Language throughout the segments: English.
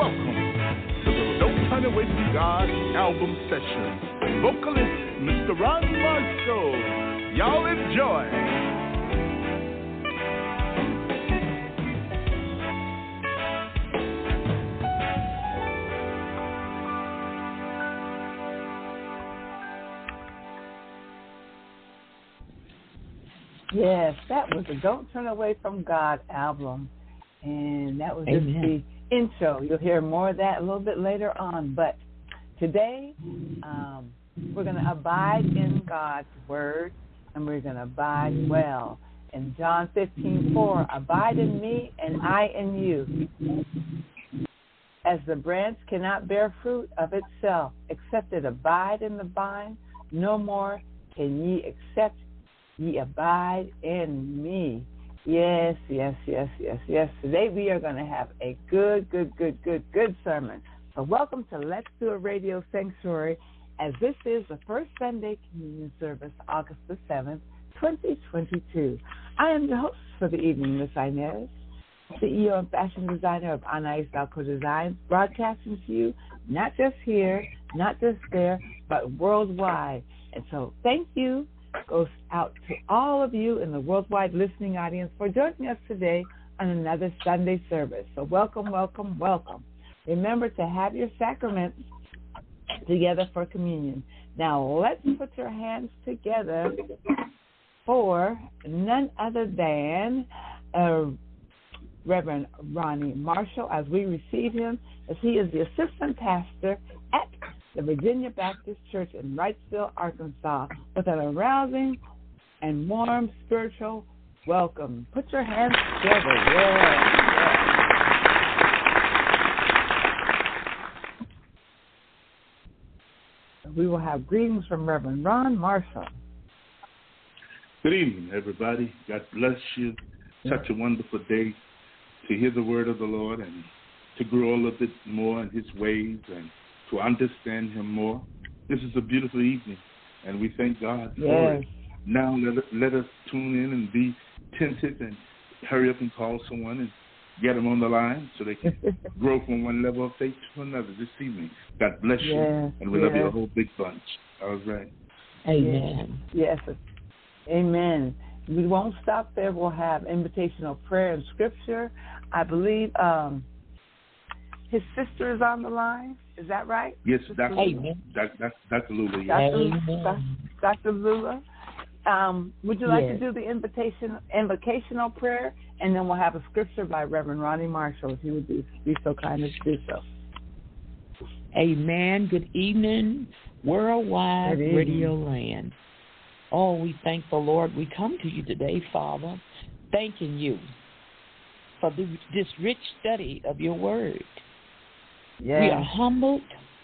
welcome to the Don't Turn Away From God album session. Vocalist Mr. Ron Marshall. Y'all enjoy. Yes, that was the Don't Turn Away From God album. And that was just the intro. You'll hear more of that a little bit later on. But today, we're going to abide in God's word, and we're going to abide well. In John 15:4, abide in me and I in you. As the branch cannot bear fruit of itself, except it abide in the vine, no more can ye except ye abide in me. Yes. Today we are going to have a good sermon. So welcome to Let's Do a Radio Sanctuary, as this is the first Sunday communion service, August the 7th, 2022. I am the host for the evening, Miss Inez, CEO and fashion designer of Anais Valco Designs, broadcasting to you not just here, not just there, but worldwide. And so thank you goes out to all of you in the worldwide listening audience for joining us today on another Sunday service. So welcome. Remember to have your sacraments together for communion. Now let's put your hands together for none other than Reverend Ronnie Marshall, as we receive him, as he is the assistant pastor at the Virginia Baptist Church in Wrightsville, Arkansas, with an arousing and warm spiritual welcome. Put your hands together. Yeah. We will have greetings from Reverend Ron Marshall. Good evening, everybody. God bless you. Such a wonderful day to hear the word of the Lord and to grow a little bit more in his ways and to understand him more. This is a beautiful evening, and we thank God for it. Now let us tune in and be attentive and hurry up and call someone and get them on the line so they can grow from one level of faith to another this evening. God bless you, and we love you a whole big bunch. All right. Amen. Yes. Amen. We won't stop there. We'll have invitational prayer and scripture. I believe his sister is on the line. Is that right? Yes, Dr. Lula. Dr. Lula. Would you like to do the invocational prayer? And then we'll have a scripture by Reverend Ronnie Marshall, if he would be so kind as to do so. Amen. Good evening, worldwide Radio Land. Oh, we thank the Lord. We come to you today, Father, thanking you for this rich study of your word. Yes. We are humbled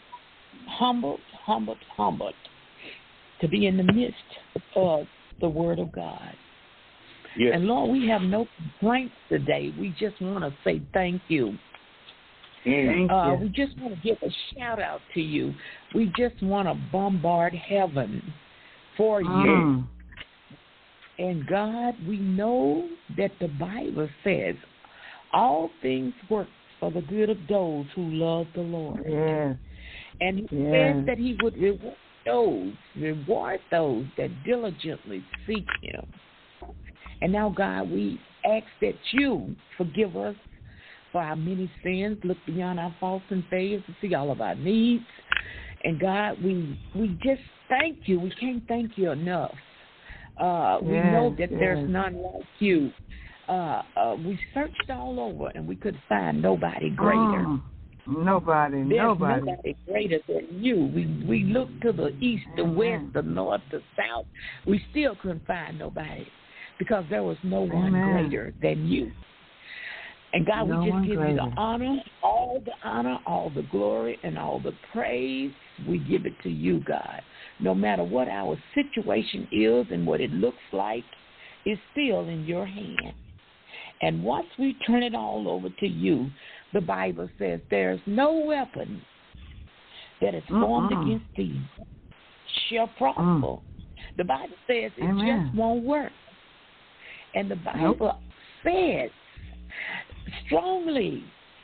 to be in the midst of the word of God. Yes. And Lord, we have no complaints today. We just want to say thank you. Thank you. We just want to give a shout out to you. We just want to bombard heaven for you. And God, we know that the Bible says all things work for the good of those who love the Lord. Yes. And he says that he would reward those that diligently seek him. And now, God, we ask that you forgive us for our many sins, look beyond our faults and failures to see all of our needs. And God, we just thank you. We can't thank you enough. We know that there's none like you. We searched all over and we could find nobody greater. Nobody greater than you. We looked to the east, the west, the north, the south. We still couldn't find nobody because there was no one greater than you. And God, we just give you the honor, all the glory, and all the praise. We give it to you, God. No matter what our situation is and what it looks like, it's still in your hand. And once we turn it all over to you, the Bible says there's no weapon that is formed against thee shall prosper. The Bible says it just won't work. And the Bible says, strongly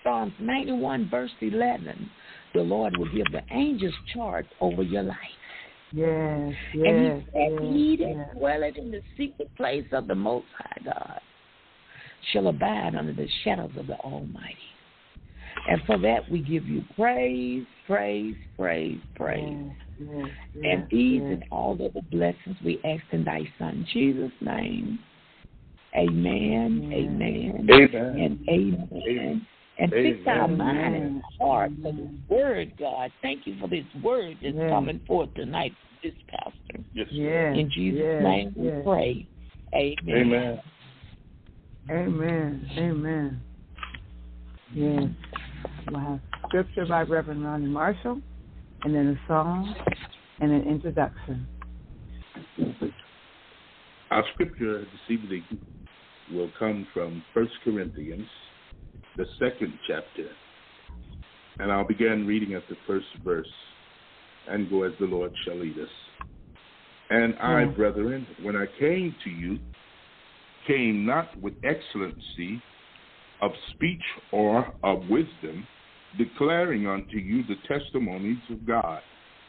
Psalms 91, verse 11, the Lord will give the angels charge over your life. Yes, yes, and he said, yes, he that dwelleth in the secret place of the Most High God shall abide under the shadows of the Almighty. And for that we give you praise, praise, praise, praise. Yes, and these and all of the blessings we ask in thy Son, Jesus' name. Amen, amen, and amen. And fix our mind and heart for this word, God. Thank you for this word that's coming forth tonight, this pastor. Yes, in Jesus' name we pray. Amen. Amen. Amen. Yes. We'll have scripture by Reverend Ronnie Marshall, and then a song, and an introduction. Our scripture this evening will come from 1 Corinthians, the 2nd chapter, and I'll begin reading at the first verse and go as the Lord shall lead us. And I, brethren, when I came to you, came not with excellency of speech or of wisdom, declaring unto you the testimonies of God.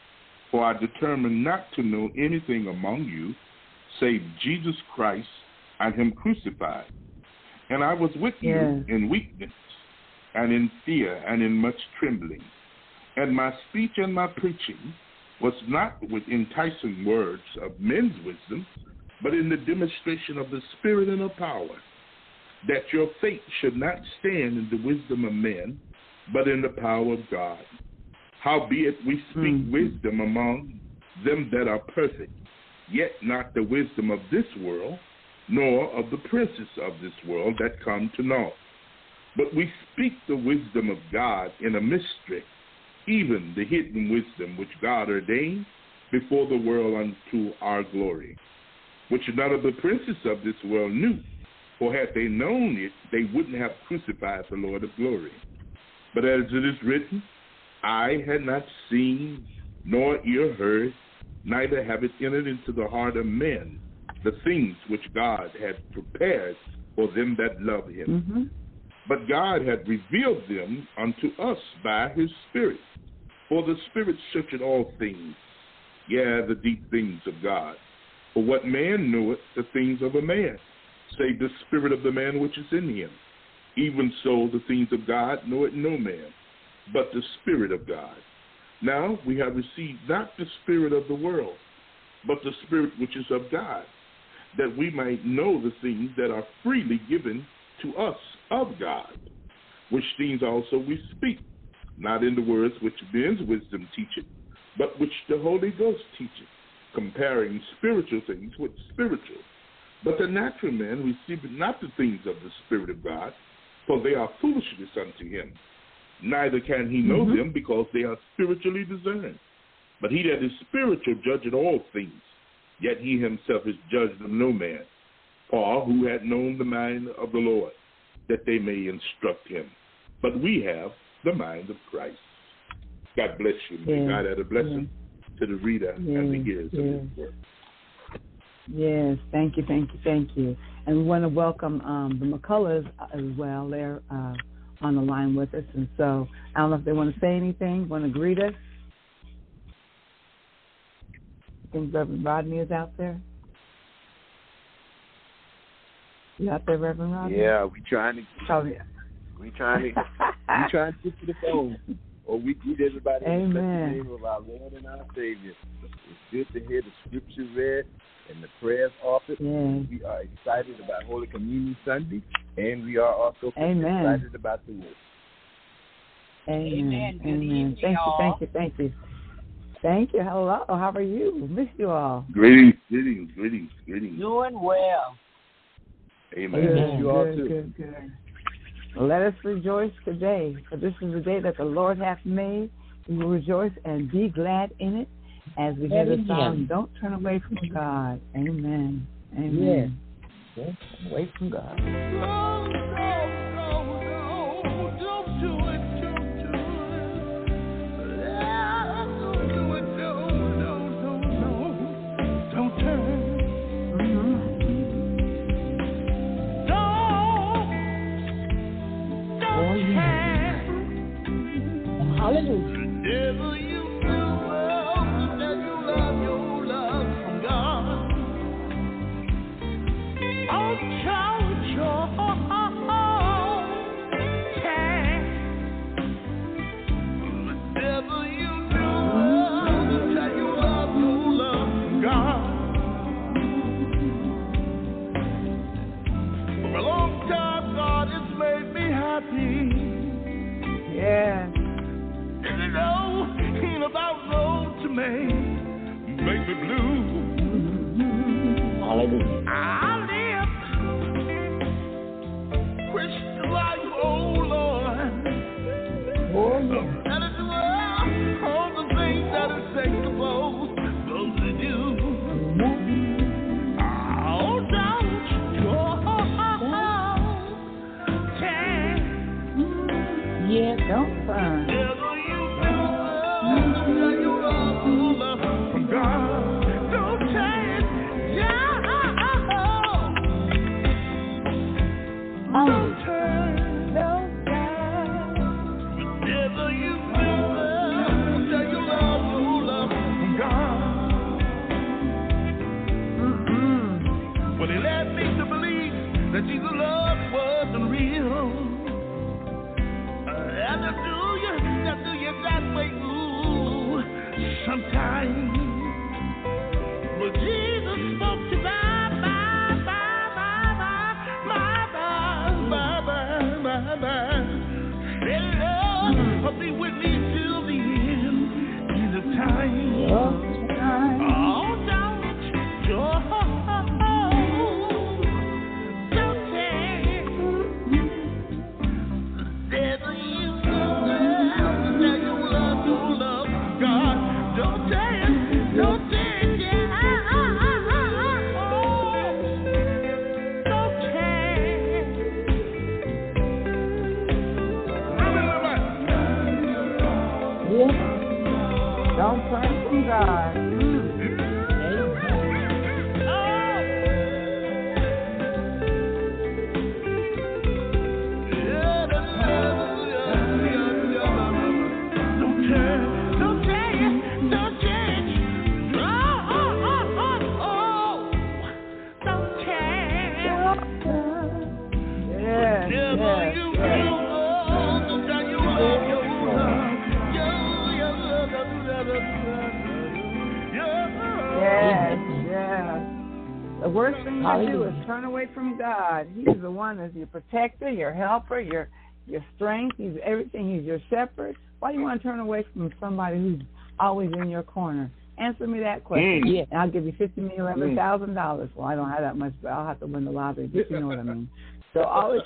For I determined not to know anything among you save Jesus Christ and him crucified. And I was with you in weakness and in fear and in much trembling. And my speech and my preaching was not with enticing words of men's wisdom, but in the demonstration of the Spirit and of power, that your faith should not stand in the wisdom of men, but in the power of God. Howbeit we speak wisdom among them that are perfect, yet not the wisdom of this world, nor of the princes of this world that come to naught. But we speak the wisdom of God in a mystery, even the hidden wisdom which God ordained before the world unto our glory, which none of the princes of this world knew, for had they known it, they wouldn't have crucified the Lord of glory. But as it is written, eye had not seen, nor ear heard, neither have it entered into the heart of men, the things which God had prepared for them that love him. But God had revealed them unto us by his Spirit. For the Spirit searcheth all things, yea, the deep things of God. For what man knoweth the things of a man, save the spirit of the man which is in him? Even so the things of God knoweth no man, but the Spirit of God. Now we have received not the spirit of the world, but the Spirit which is of God, that we might know the things that are freely given to us of God, which things also we speak, not in the words which men's wisdom teacheth, but which the Holy Ghost teacheth, comparing spiritual things with spiritual. But the natural man receiveth not the things of the Spirit of God, for they are foolishness unto him. Neither can he know them, because they are spiritually discerned. But he that is spiritual judgeth all things, yet he himself is judged of no man. Paul, who had known the mind of the Lord, that they may instruct him. But we have the mind of Christ. God bless you. May God add a blessing to the reader and the hearers of his word. Yes, thank you, thank you, thank you. And we want to welcome the McCullers as well. They're on the line with us. And so I don't know if they want to say anything, want to greet us. I think Reverend Rodney is out there. You out there, Reverend Rodney? Yeah, we trying to get to the phone. Or we greet everybody in the name of our Lord and our Savior. It's good to hear the scriptures read and the prayers offered. We are excited about Holy Communion Sunday, and we are also excited about the word. Amen. Amen. Thank you. Thank you. Hello. How are you? Miss you all. Greetings. Doing well. Amen. Miss you all too. Good. Let us rejoice today, for this is the day that the Lord hath made. We will rejoice and be glad in it, as we hear the song, Don't Turn Away from God. Amen. Yes. Don't turn away from God. Don't do it. Don't turn. Don't turn. pain make me blue. Hallelujah. I live Christian life, oh Lord. Oh, yeah. That is all the things that a saint supposed to do. Oh, don't Yeah, don't turn. From God, don't change. Don't turn. Don't turn. Whenever you feel that you love from God. When He led me to believe that Jesus' love wasn't real. And I do you that way, ooh, sometimes. But Jesus spoke to my. Said, Lord, I'll be with me till the end of time. Oh, don't Don't turn from God. The worst thing you do is turn away from God. He's the one that's your protector, your helper, your strength. He's everything. He's your shepherd. Why do you want to turn away from somebody who's always in your corner? Answer me that question. Yeah. And I'll give you $11,000. Well, I don't have that much, but I'll have to win the lottery. But you know what I mean. So always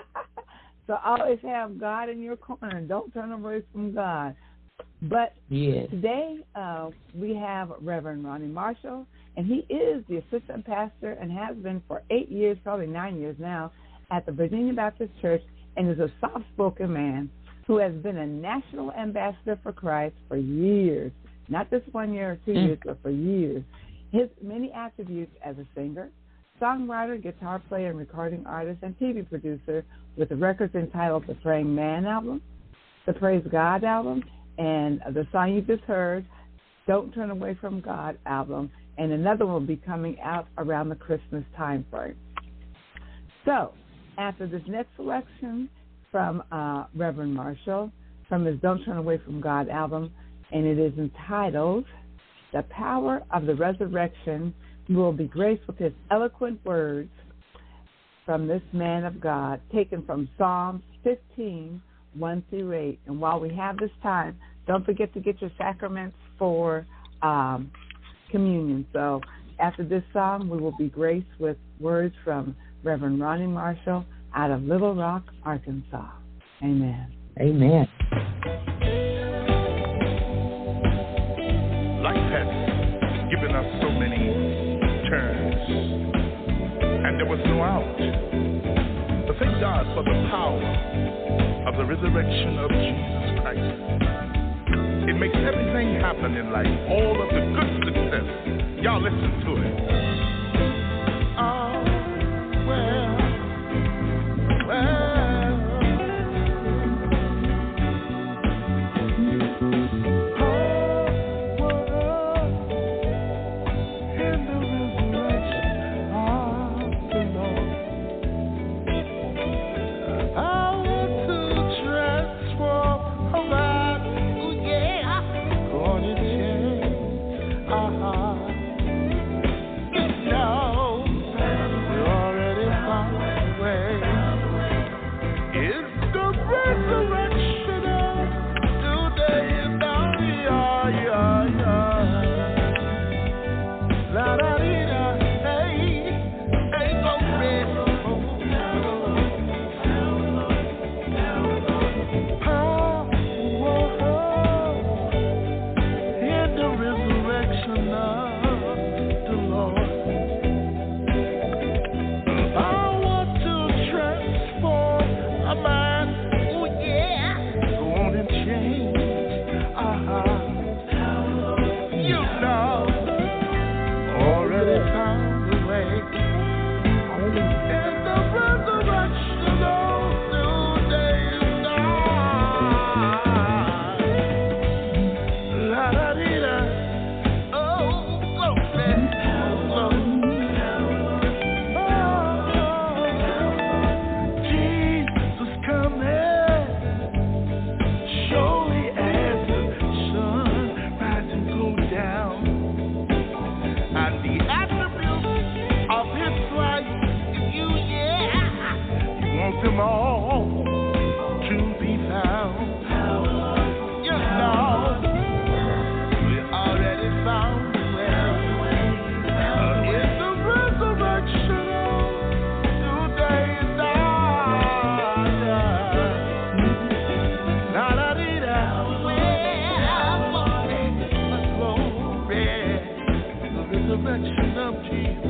have God in your corner, and don't turn away from God. But today we have Reverend Ronnie Marshall, and he is the assistant pastor and has been for 8 years, probably 9 years now, at the Virginia Baptist Church, and is a soft-spoken man who has been a national ambassador for Christ for years, not just 1 year or 2 years, but for years. His many attributes as a singer, songwriter, guitar player, and recording artist, and TV producer with the records entitled the Praying Man album, the Praise God album, and the song you just heard, Don't Turn Away from God album, and another one will be coming out around the Christmas time frame. So, after this next selection from Reverend Marshall, from his Don't Turn Away from God album, and it is entitled The Power of the Resurrection, we will be graced with his eloquent words from this man of God, taken from Psalms 15, 1-8. And while we have this time, don't forget to get your sacraments for communion. So after this song, we will be graced with words from Reverend Ronnie Marshall out of Little Rock, Arkansas. Amen. Amen. Life has given us so many turns, and there was no out. But thank God for the power of the resurrection of Jesus Christ. It makes everything happen in life, all of the good success. Y'all listen to it. Oh, well. all to be found. You know, we already found the way. In the resurrection, today is ours. La-da-dee-da, glory, the resurrection of Jesus.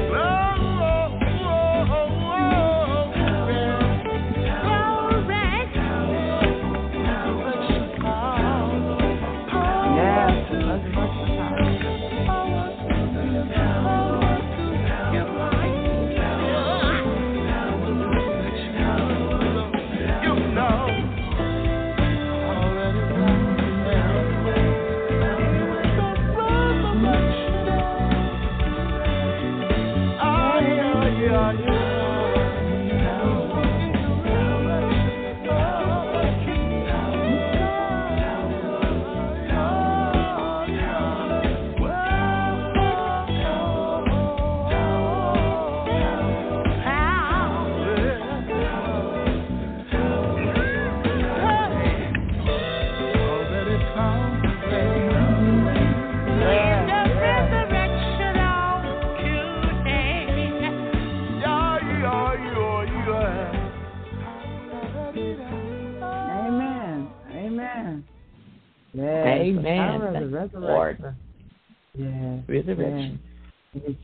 Amen. The resurrection. Yes. Resurrection. Yes. It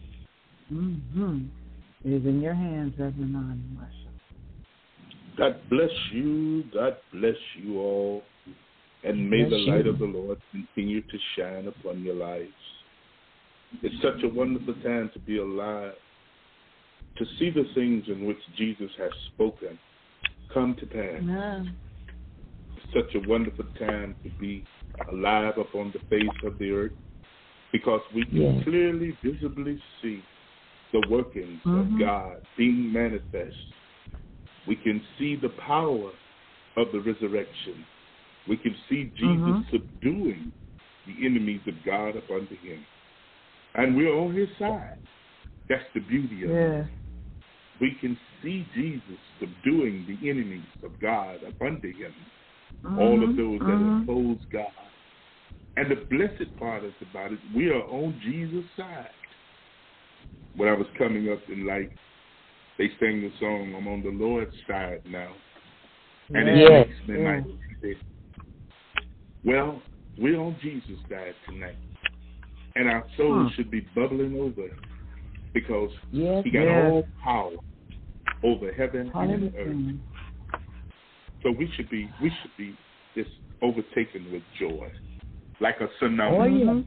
is in your hands, Reverend Marsha. God bless you. God bless you all. And may the light of the Lord continue to shine upon your lives. It's such a wonderful time to be alive, to see the things in which Jesus has spoken come to pass. Amen. It's such a wonderful time to be alive upon the face of the earth, because we can clearly, visibly see the workings of God being manifest. We can see the power of the resurrection. We can see Jesus subduing the enemies of God up under him. And we're on his side. That's the beauty of it. We can see Jesus subduing the enemies of God up under him. All of those that oppose God. And the blessed part about it, we are on Jesus' side. When I was coming up in life, they sang the song, I'm on the Lord's side now. And it makes me nice to say, well, we're on Jesus' side tonight. And our souls should be bubbling over because he got all power over heaven and earth. So we should be just overtaken with joy, like a tsunami.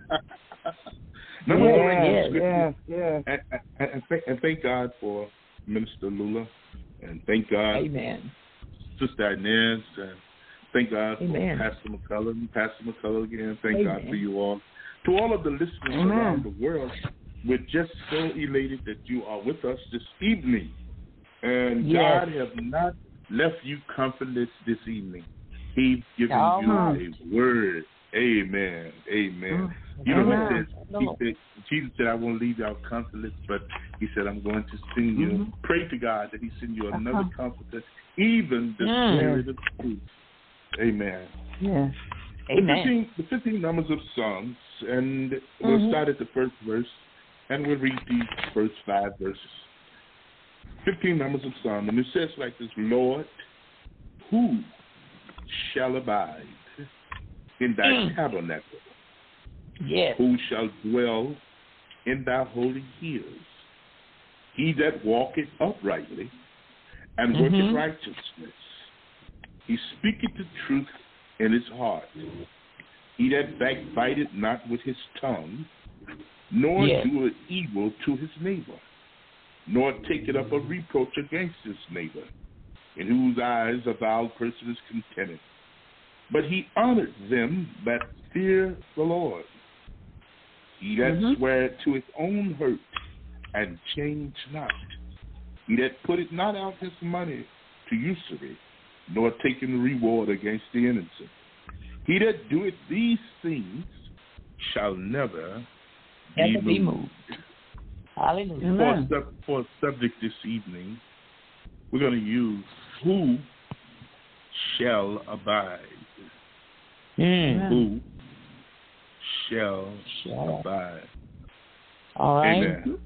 And thank God for Minister Lula, and thank God for Sister Inez, and thank God for Pastor McCullough again. Thank God for you all. To all of the listeners around the world, we're just so elated that you are with us this evening. And God has not left you comfortless this evening. He's given you a word. Amen. Amen. You know, Jesus said, I won't leave y'all comfortless, but he said, I'm going to send you. Pray to God that he send you another comforter, even the Spirit of truth. Amen. Yes. Amen. The 15 numbers of Psalms, and we'll start at the first verse, and we'll read these first 5 verses. 15 numbers of Psalms, and it says like this: Lord, who shall abide in thy tabernacle? Yes. Who shall dwell in thy holy hills? He that walketh uprightly and worketh righteousness. He speaketh the truth in his heart. He that backbiteth not with his tongue, nor doeth evil to his neighbor, nor taketh up a reproach against his neighbor, in whose eyes a vile person is contented. But he honored them that fear the Lord. He that sweareth to his own hurt and change not. He that putteth not out his money to usury, nor taking reward against the innocent. He that doeth these things shall never be moved. Hallelujah. For a subject this evening, we're going to use who shall abide? Who shall abide? All right. Amen.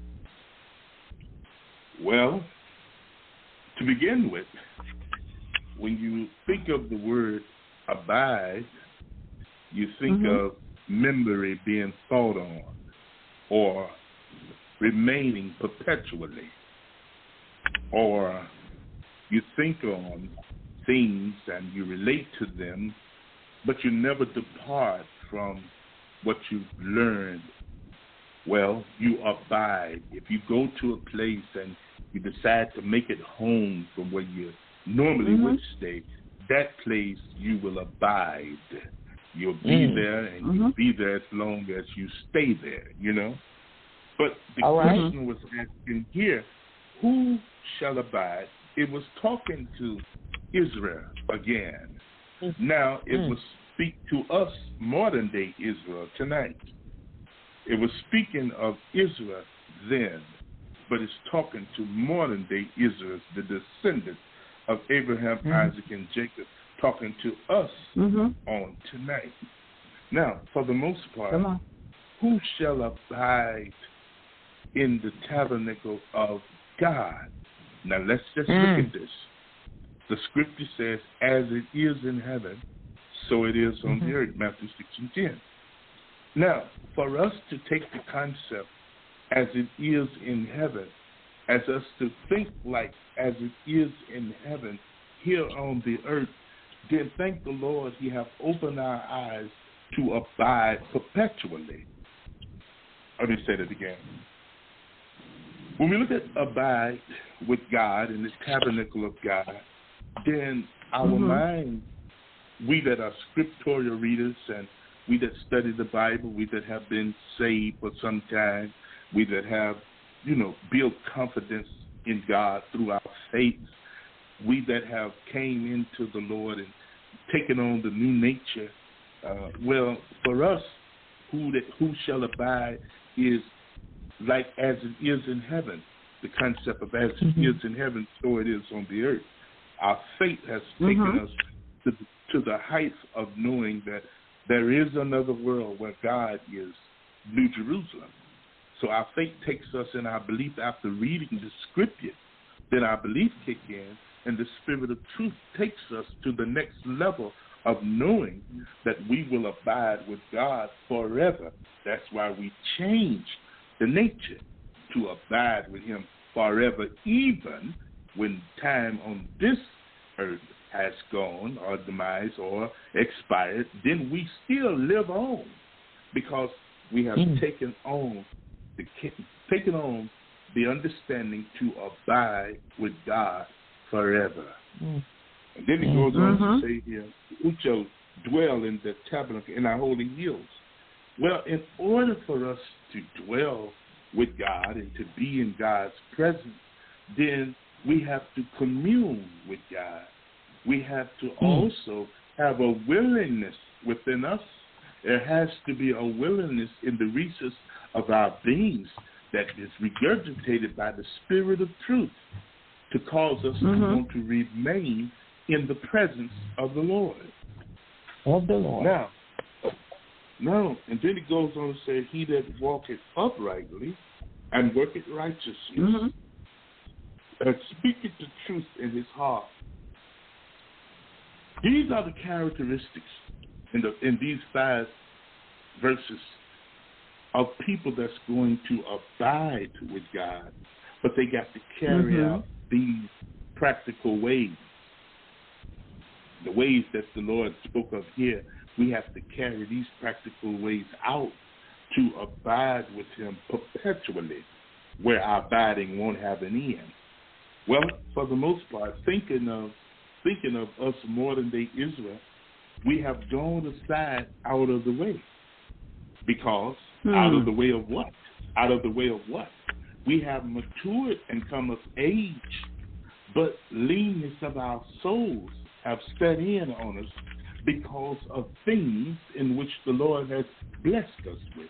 Well, to begin with, when you think of the word abide, you think of memory being thought on or remaining perpetually, or you think on things and you relate to them, but you never depart from what you've learned. Well, you abide. If you go to a place and you decide to make it home from where you normally would stay, that place you will abide. You'll be there, and you'll be there as long as you stay there, you know. But the question was asking here, who shall abide? It was talking to Israel again. Now, it will speak to us, modern-day Israel, tonight. It was speaking of Israel then, but it's talking to modern-day Israel, the descendants of Abraham, Isaac, and Jacob, talking to us on tonight. Now, for the most part, who shall abide in the tabernacle of God? Now, let's just look at this. The scripture says, as it is in heaven, so it is on the earth, Matthew 6:10. Now, for us to take the concept as it is in heaven, as us to think like as it is in heaven here on the earth, then thank the Lord He have opened our eyes to abide perpetually. Let me say that again. When we look at abide with God in the tabernacle of God, then our mind, we that are scriptorial readers and we that study the Bible, we that have been saved for some time, we that have, built confidence in God through our faith, we that have came into the Lord and taken on the new nature, well, for us, who shall abide is like as it is in heaven. The concept of as it is in heaven, so it is on the earth. Our faith has taken us to the height of knowing that there is another world where God is New Jerusalem. So our faith takes us in our belief after reading the scripture. Then our belief kicks in, and the Spirit of truth takes us to the next level of knowing that we will abide with God forever. That's why we change the nature to abide with Him forever, even when time on this earth has gone or demise or expired, then we still live on because we have taken on the understanding to abide with God forever. And then it goes on to say here, who shall dwell in the tabernacle in our holy hills. Well, in order for us to dwell with God and to be in God's presence, then we have to commune with God. We have to also have a willingness within us. There has to be a willingness in the recess of our beings that is regurgitated by the Spirit of truth to cause us to want to remain in the presence of the Lord. Of the Lord. Now, and then it goes on to say, he that walketh uprightly and worketh righteousness, and speaketh the truth in his heart. These are the characteristics in these 5 verses of people that's going to abide with God, but they got to carry out these practical ways. The ways that the Lord spoke of here, we have to carry these practical ways out to abide with Him perpetually, where our abiding won't have an end. Well, for the most part, thinking of us modern-day Israel, we have gone aside out of the way. Because out of the way of what? Out of the way of what? We have matured and come of age, but leanness of our souls have set in on us because of things in which the Lord has blessed us with.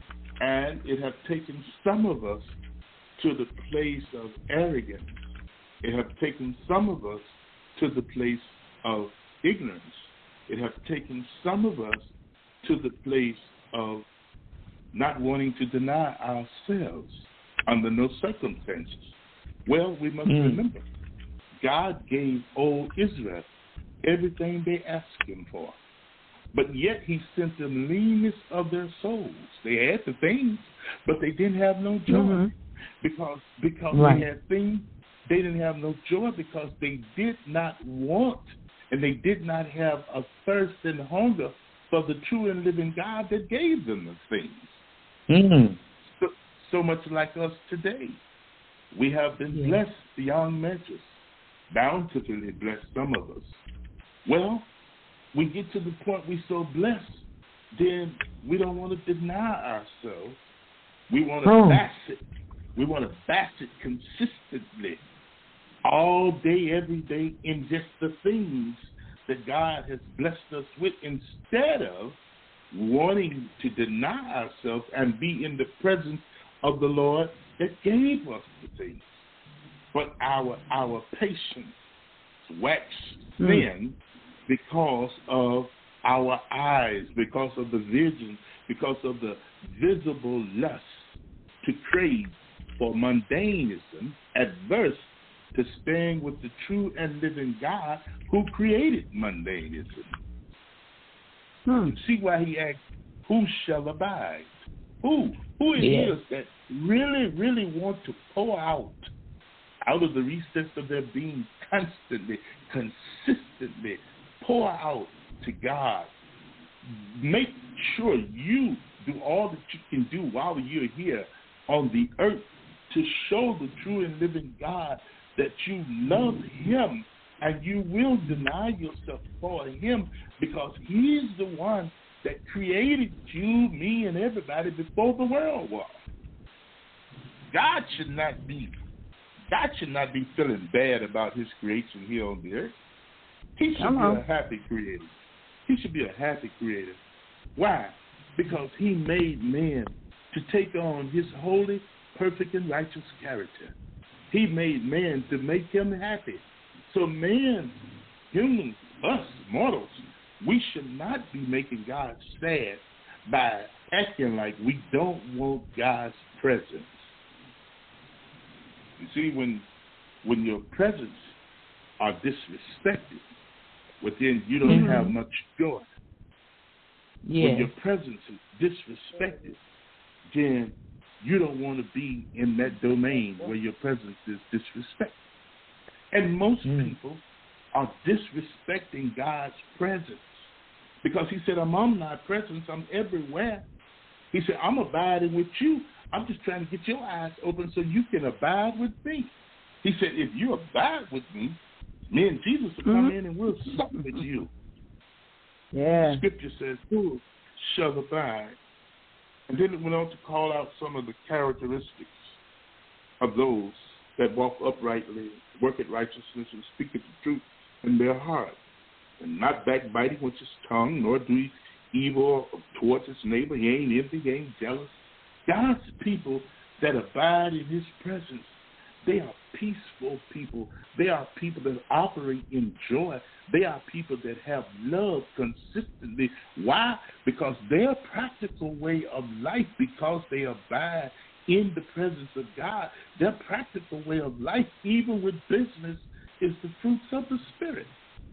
And it has taken some of us to the place of arrogance It has taken some of us to the place of ignorance. It has taken some of us to the place of not wanting to deny ourselves under no circumstances. Well, we must remember, God gave old Israel everything they asked him for. But yet he sent them leanness of their souls. They had the things, but they didn't have no joy. Because they had things, they didn't have no joy because they did not want and they did not have a thirst and hunger for the true and living God that gave them the things. So much like us today. We have been blessed beyond measures, bountifully blessed, some of us. Well, we get to the point we're so blessed, then we don't want to deny ourselves. We want to bask it. We want to bask it consistently, all day, every day, in just the things that God has blessed us with, instead of wanting to deny ourselves and be in the presence of the Lord that gave us the things. But our patience waxed thin because of our eyes, because of the vision, because of the visible lust to crave for mundanism, adverse to staying with the true and living God who created mundanism. See why he asked, who shall abide? Who it is that really, really want to pour out of the recess of their being constantly, consistently, pour out to God. Make sure you do all that you can do while you're here on the earth to show the true and living God that you love him and you will deny yourself for him, because he is the one that created you, me, and everybody before the world was. God should not be feeling bad about his creation here on the earth. He should be a happy creator. He should be a happy creator. Why? Because he made man to take on his holy, perfect, and righteous character. He made man to make him happy. So man, humans, us, mortals, we should not be making God sad by acting like we don't want God's presence. You see, when your presence are disrespected, within you don't have much joy. When your presence is disrespected, then you don't want to be in that domain where your presence is disrespected. And most people are disrespecting God's presence, because he said, I'm omnipresent, presence, I'm everywhere. He said, I'm abiding with you. I'm just trying to get your eyes open so you can abide with me. He said, if you abide with me and Jesus will come in and we'll sup with you. The scripture says, who shall abide? And then it went on to call out some of the characteristics of those that walk uprightly, work at righteousness, and speak the truth in their heart, and not backbiting with his tongue, nor do evil towards his neighbor. He ain't envy, he ain't jealous. God's people that abide in his presence, they are peaceful people. They are people that operate in joy. They are people that have love consistently. Why? Because their practical way of life, because they abide in the presence of God, their practical way of life, even with business, is the fruits of the Spirit.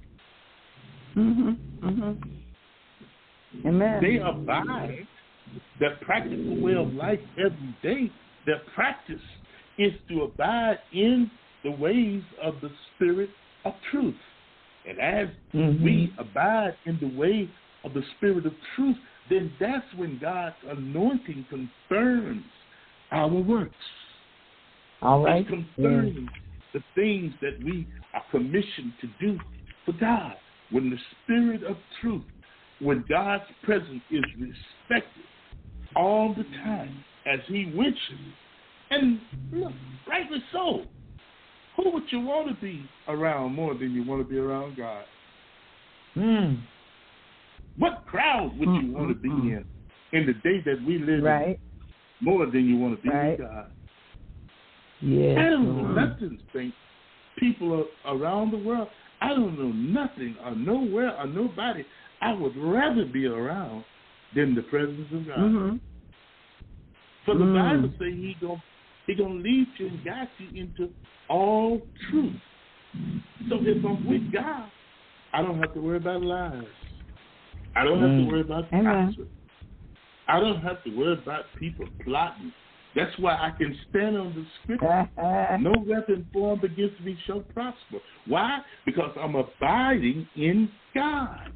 Amen. They abide. Their practical way of life every day, their practice is to abide in the ways of the Spirit of truth. And as we abide in the way of the Spirit of truth, then that's when God's anointing confirms our works. All right. It confirms the things that we are commissioned to do for God. When the Spirit of truth, when God's presence is respected all the time as he wishes, and look, rightly so. Who would you want to be around more than you want to be around God? What crowd would you want to be in the day that we live in more than you want to be with God? Yeah. Adolescents think people around the world, I don't know nothing or nowhere or nobody I would rather be around than the presence of God. Mm-hmm. For the Bible says He gonna lead you and guide you into all truth. So if I'm with God, I don't have to worry about lies. I don't have to worry about gossip. I don't have to worry about people plotting. That's why I can stand on the scripture. No weapon formed against me shall prosper. Why? Because I'm abiding in God.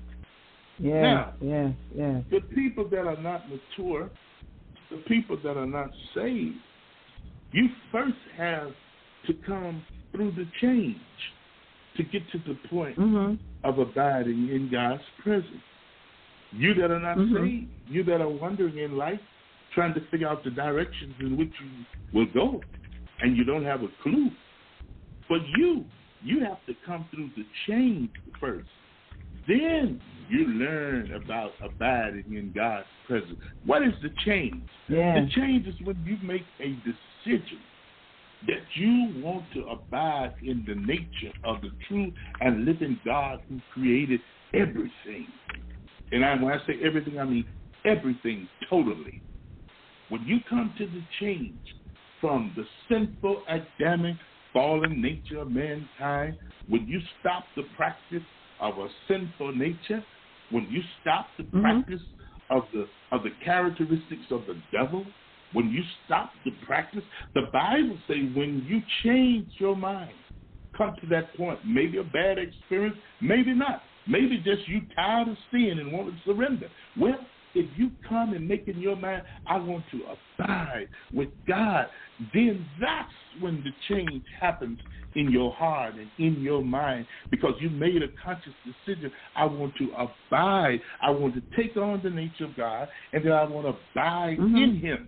Now, the people that are not mature, the people that are not saved, you first have to come through the change to get to the point of abiding in God's presence. You that are not saved, you that are wandering in life, trying to figure out the directions in which you will go, and you don't have a clue. But you have to come through the change first. Then you learn about abiding in God's presence. What is the change? The change is when you make a decision that you want to abide in the nature of the true and living God who created everything. And when I say everything, I mean everything totally. When you come to the change from the sinful, Adamic, fallen nature of mankind, when you stop the practice of a sinful nature, when you stop the practice of the characteristics of the devil, when you stop the practice, the Bible says when you change your mind, come to that point, maybe a bad experience, maybe not. Maybe just you tired of sin and want to surrender. Well, if you come and make in your mind, I want to abide with God, then that's when the change happens in your heart and in your mind, because you made a conscious decision. I want to abide. I want to take on the nature of God, and then I want to abide in Him.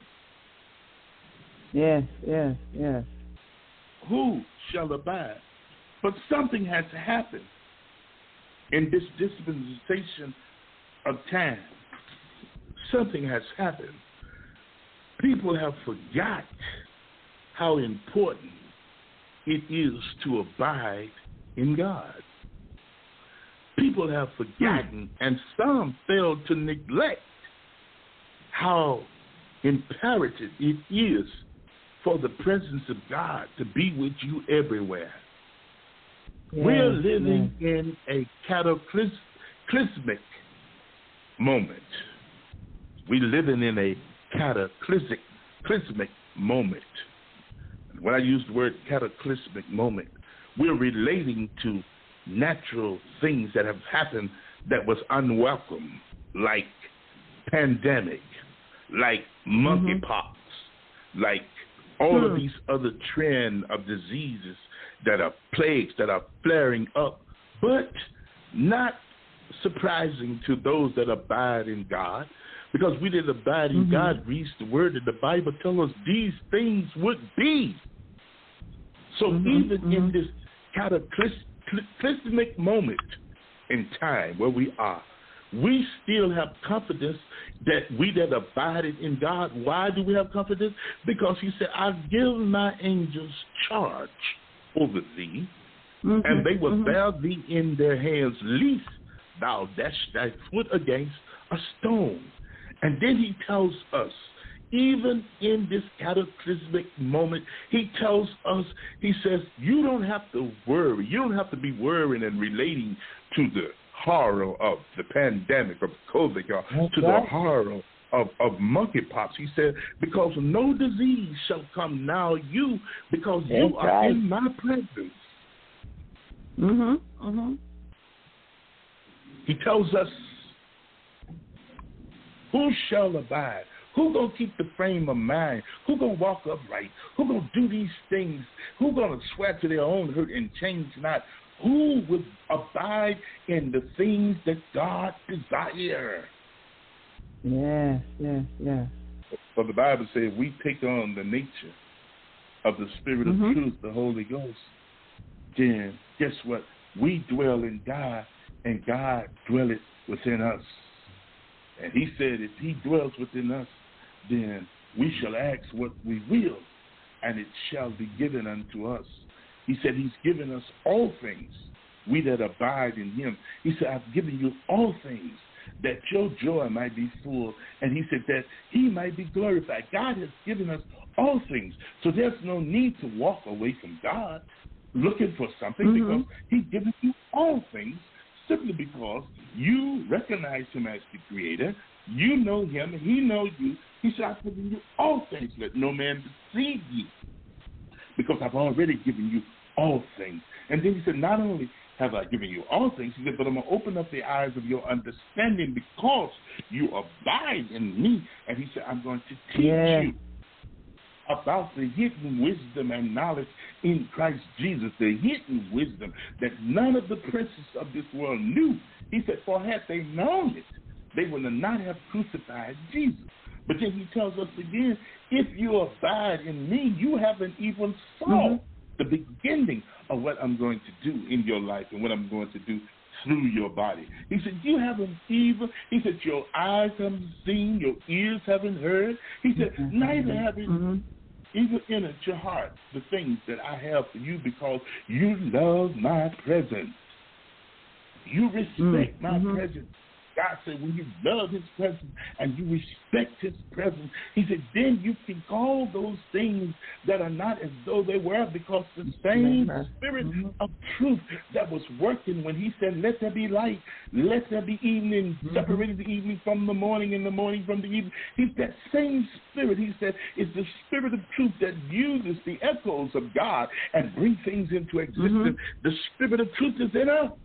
Yes. Who shall abide? But something has to happen in this dispensation of time. Something has happened. People have forgot how important it is to abide in God. People have forgotten, and some failed to neglect how imperative it is for the presence of God to be with you everywhere. We're living in a cataclysmic moment. We're living in a cataclysmic moment. When I use the word cataclysmic moment, we're relating to natural things that have happened that was unwelcome, like pandemic, like monkeypox, like all of these other trend of diseases that are plagues that are flaring up, but not surprising to those that abide in God, because we didn't abide in God reads the word that the Bible tells us these things would be. So even in this cataclysmic moment in time where we are, we still have confidence that we that abided in God. Why do we have confidence? Because He said, I've given my angels charge over thee, and they will bear thee in their hands, lest thou dash thy foot against a stone. And then He tells us, even in this cataclysmic moment, He tells us, He says, you don't have to worry. You don't have to be worrying and relating to the horror of the pandemic of COVID, or to the horror of monkeypox. He said, because no disease shall come now you, because you are in my presence. He tells us, who shall abide? Who gonna keep the frame of mind? Who gonna walk upright? Who gonna do these things? Who gonna swear to their own hurt and change not? Who would abide in the things that God desires? Yes. For the Bible says we take on the nature of the Spirit of truth, the Holy Ghost, then guess what? We dwell in God, and God dwelleth within us. And He said if He dwells within us, then we shall ask what we will, and it shall be given unto us. He said he's given us all things, we that abide in him. He said, I've given you all things, that your joy might be full. And he said that he might be glorified. God has given us all things. So there's no need to walk away from God looking for something, because he's given you all things, simply because you recognize him as the creator. You know him, he knows you. He said, I've given you all things. Let no man deceive you, because I've already given you all things. And then he said, not only have I given you all things, he said, but I'm going to open up the eyes of your understanding, because you abide in me. And he said, I'm going to teach you about the hidden wisdom and knowledge in Christ Jesus, the hidden wisdom that none of the princes of this world knew. He said, for had they known it, they would not have crucified Jesus. But then he tells us again, if you abide in me, you haven't even saw the beginning of what I'm going to do in your life and what I'm going to do through your body. He said, you haven't even, he said, your eyes haven't seen, your ears haven't heard. He said, neither have it even entered your heart, the things that I have for you, because you love my presence. You respect my presence. God said, when you love his presence and you respect his presence, he said, then you can call those things that are not as though they were, because the same spirit of truth that was working when he said, let there be light, let there be evening, separating the evening from the morning and the morning from the evening. He's that same spirit, he said, is the spirit of truth that uses the echoes of God and brings things into existence. The spirit of truth is in us.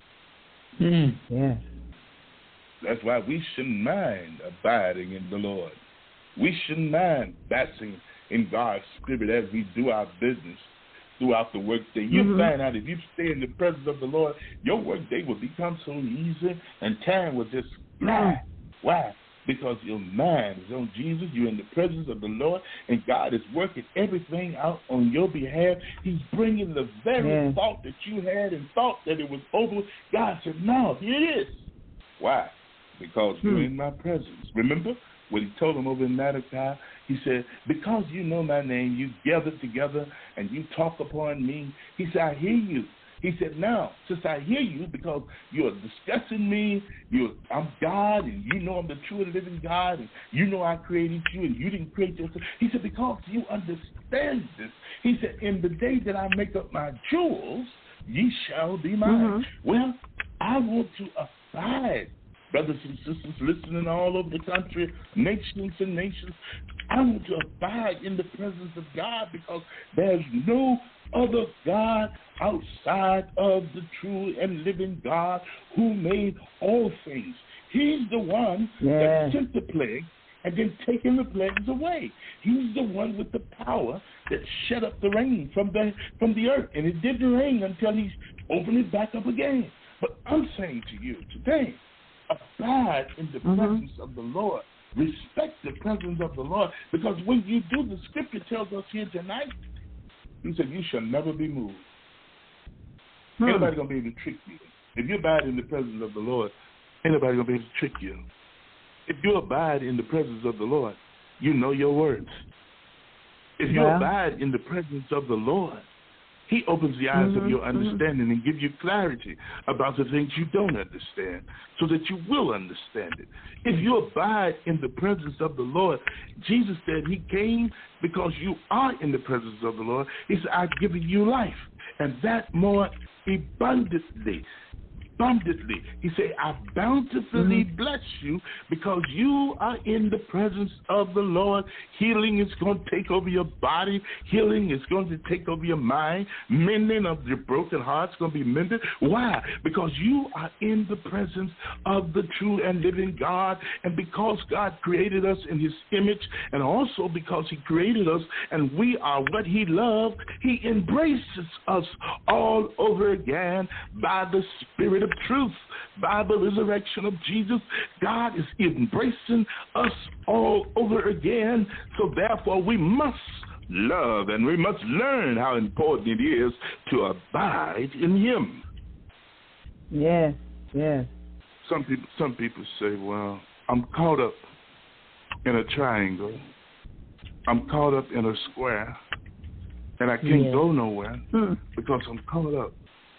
Yes. That's why we shouldn't mind abiding in the Lord. We shouldn't mind basking in God's spirit as we do our business throughout the workday. You'll find out if you stay in the presence of the Lord, your workday will become so easy and time will just fly. Why? Because your mind is on Jesus. You're in the presence of the Lord, and God is working everything out on your behalf. He's bringing the very thought that you had and thought that it was over. God said, no, here it is. Why? Because you're in my presence. Remember what he told him over in Malachi? He said, because you know my name, you gather together and you talk upon me. He said, I hear you. He said, now, since I hear you, because you're discussing me, I'm God, and you know I'm the true and living God, and you know I created you, and you didn't create yourself. He said, because you understand this, he said, in the day that I make up my jewels, ye shall be mine. Well, I want to abide. Brothers and sisters listening all over the country, nations and nations, I want to abide in the presence of God, because there's no other God outside of the true and living God who made all things. He's the one that sent the plague and then taken the plagues away. He's the one with the power that shut up the rain from the earth, and it didn't rain until he opened it back up again. But I'm saying to you today, abide in the presence of the Lord. Respect the presence of the Lord, because when you do, the scripture tells us here tonight, he said, you shall never be moved. Ain't nobody going to be able to trick you. If you abide in the presence of the Lord, ain't nobody going to be able to trick you. If you abide in the presence of the Lord, you know your words. If you abide in the presence of the Lord, he opens the eyes of your understanding and gives you clarity about the things you don't understand, so that you will understand it. If you abide in the presence of the Lord, Jesus said he came because you are in the presence of the Lord. He said, I've given you life, and that more abundantly. He said, I bountifully bless you because you are in the presence of the Lord. Healing is going to take over your body. Healing is going to take over your mind. Mending of your broken heart is going to be mended. Why? Because you are in the presence of the true and living God, and because God created us in his image, and also because he created us and we are what he loved, he embraces us all over again by the Spirit of truth. By the resurrection of Jesus, God is embracing us all over again. So therefore we must love and we must learn how important it is to abide in him. Yes. Some people say, well, I'm caught up in a triangle. I'm caught up in a square. and I can't go nowhere because I'm caught up.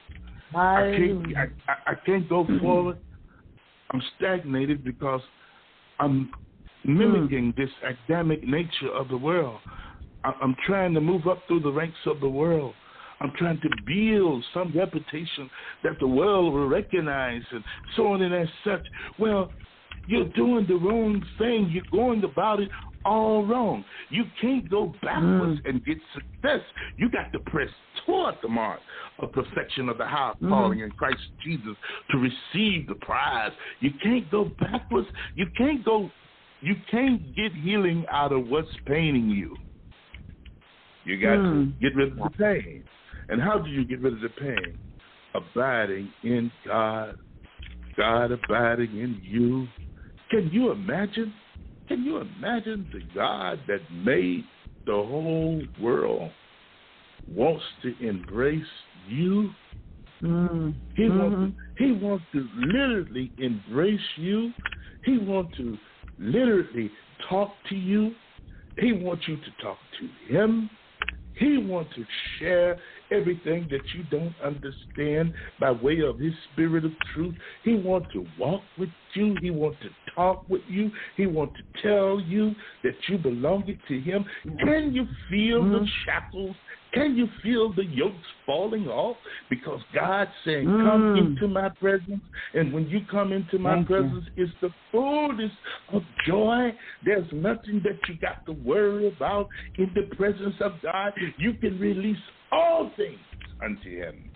I can't go forward. I'm stagnated because I'm mimicking this Adamic nature of the world. I'm trying to move up through the ranks of the world. I'm trying to build some reputation that the world will recognize and so on and as such. Well, you're doing the wrong thing. You're going about it all wrong. You can't go backwards and get success. You got to press toward the mark of perfection of the high calling in Christ Jesus to receive the prize. You can't go backwards. You can't get healing out of what's paining you. You got to get rid of the pain. And how do you get rid of the pain? Abiding in God, God abiding in you. Can you imagine? Can you imagine the God that made the whole world wants to embrace you? He wants to literally embrace you. He wants to literally talk to you. He wants you to talk to him. He wants to share everything that you don't understand by way of his spirit of truth. He wants to walk with you. He wants to talk with you. He wants to tell you that you belong to him. Can you feel the shackles? Can you feel the yokes falling off? Because God's saying, come into my presence. And when you come into my presence, it's the fullness of joy. There's nothing that you got to worry about in the presence of God. You can release all things unto him.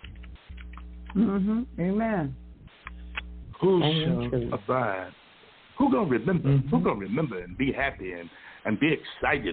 Amen. Who shall abide? Who gonna remember? Who gonna remember and be happy and be excited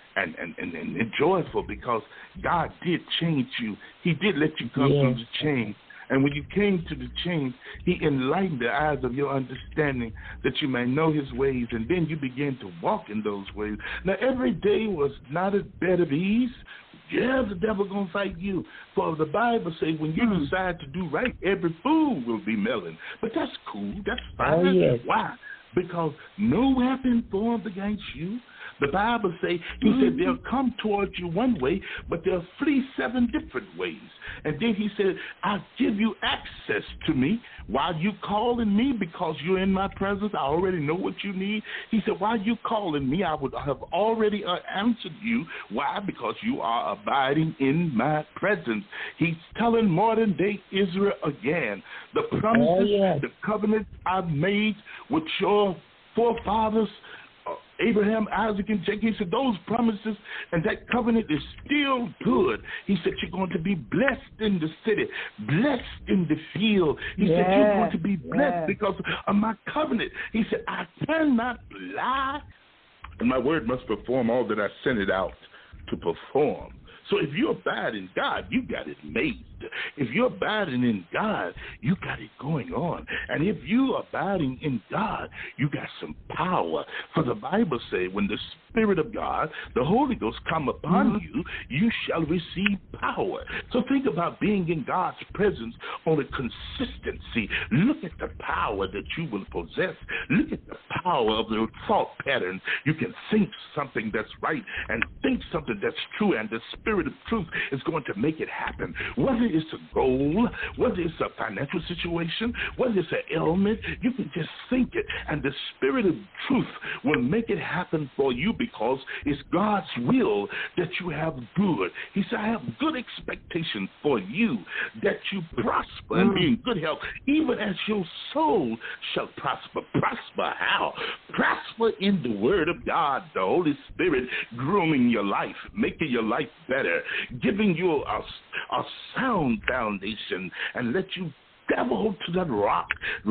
and joyful because God did change you. He did let you come through the change. And when you came to the change, he enlightened the eyes of your understanding that you may know his ways, and then you began to walk in those ways. Now, every day was not a bed of ease. Yeah, the devil going to fight you. For the Bible says when you decide to do right, every fool will be melon. But that's cool. That's fine. Why? Because no weapon formed against you. The Bible says, he said, they'll come towards you one way, but they'll flee 7 different ways. And then he said, I'll give you access to me while you calling me because you're in my presence. I already know what you need. He said, while you calling me, I would have already answered you. Why? Because you are abiding in my presence. He's telling modern day Israel again, the promises, the covenant I've made with your forefathers, Abraham, Isaac, and Jacob. He said those promises and that covenant is still good. He said you're going to be blessed in the city, blessed in the field. He said you're going to be blessed because of my covenant. He said I cannot lie, and my word must perform all that I sent it out to perform. So if you abide in God, you got it made. If you're abiding in God, you got it going on. And if you abiding in God, you got some power. For the Bible says, when the Spirit of God, the Holy Ghost, come upon you, you shall receive power. So think about being in God's presence on a consistency. Look at the power that you will possess. Look at the power of the thought pattern. You can think something that's right and think something that's true, and the Spirit of truth is going to make it happen. Whether it's a goal, whether it's a financial situation, whether it's an ailment, you can just think it, and the Spirit of truth will make it happen for you because it's God's will that you have good. He said, I have good expectation for you, that you prosper and be in good health, even as your soul shall prosper. Prosper how? Prosper in the Word of God, the Holy Spirit grooming your life, making your life better, giving you a sound foundation, and let you devil to that rock,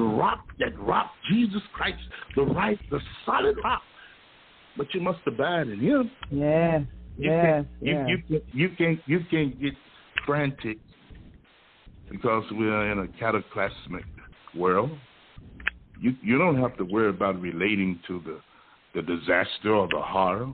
Jesus Christ, the solid rock. But you must abide in him. You can't get frantic because we are in a cataclysmic world. You don't have to worry about relating to the disaster or the horror.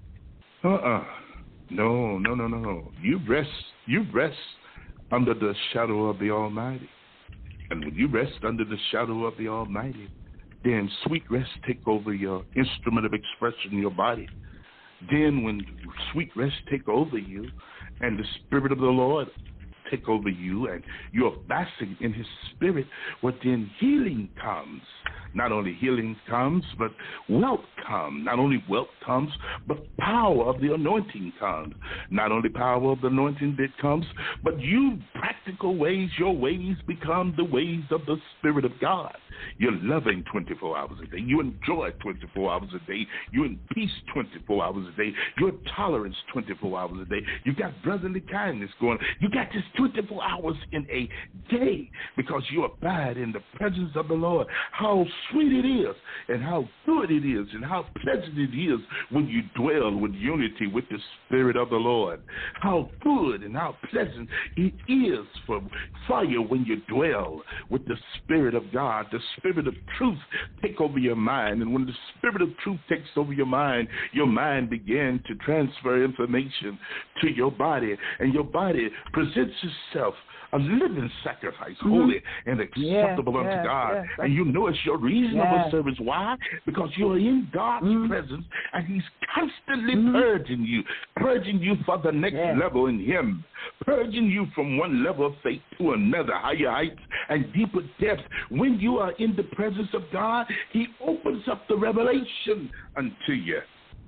No. You rest under the shadow of the Almighty. And when you rest under the shadow of the Almighty, then sweet rest take over your instrument of expression in your body. Then when sweet rest take over you and the Spirit of the Lord take over you and you're basking in his Spirit, well, then healing comes. Not only healing comes, but wealth comes. Not only wealth comes, but power of the anointing comes. Not only power of the anointing that comes, but you practical ways, your ways become the ways of the Spirit of God. You're loving 24 hours a day. You enjoy 24 hours a day. You're in peace 24 hours a day. You're tolerance 24 hours a day. You got brotherly kindness going. You got this 24 hours in a day because you abide in the presence of the Lord. How sweet it is and how good it is and how pleasant it is when you dwell with unity with the Spirit of the Lord. How good and how pleasant it is for you when you dwell with the Spirit of God. The Spirit of truth take over your mind, and when the Spirit of truth takes over your mind begins to transfer information to your body, and your body presents itself a living sacrifice, holy and acceptable unto God. And you know it's your reasonable service. Why? Because you're in God's presence, and he's constantly purging you for the next level in him, purging you from one level of faith to another, higher heights and deeper depths. When you are in the presence of God, he opens up the revelation unto you.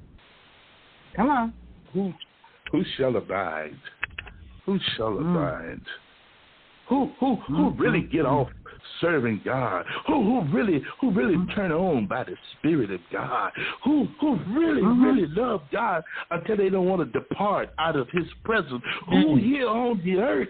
Come on. Who shall abide? Who shall abide? Who really get off serving God? Who really turn on by the Spirit of God? Who really love God until they don't want to depart out of his presence? Who here on the earth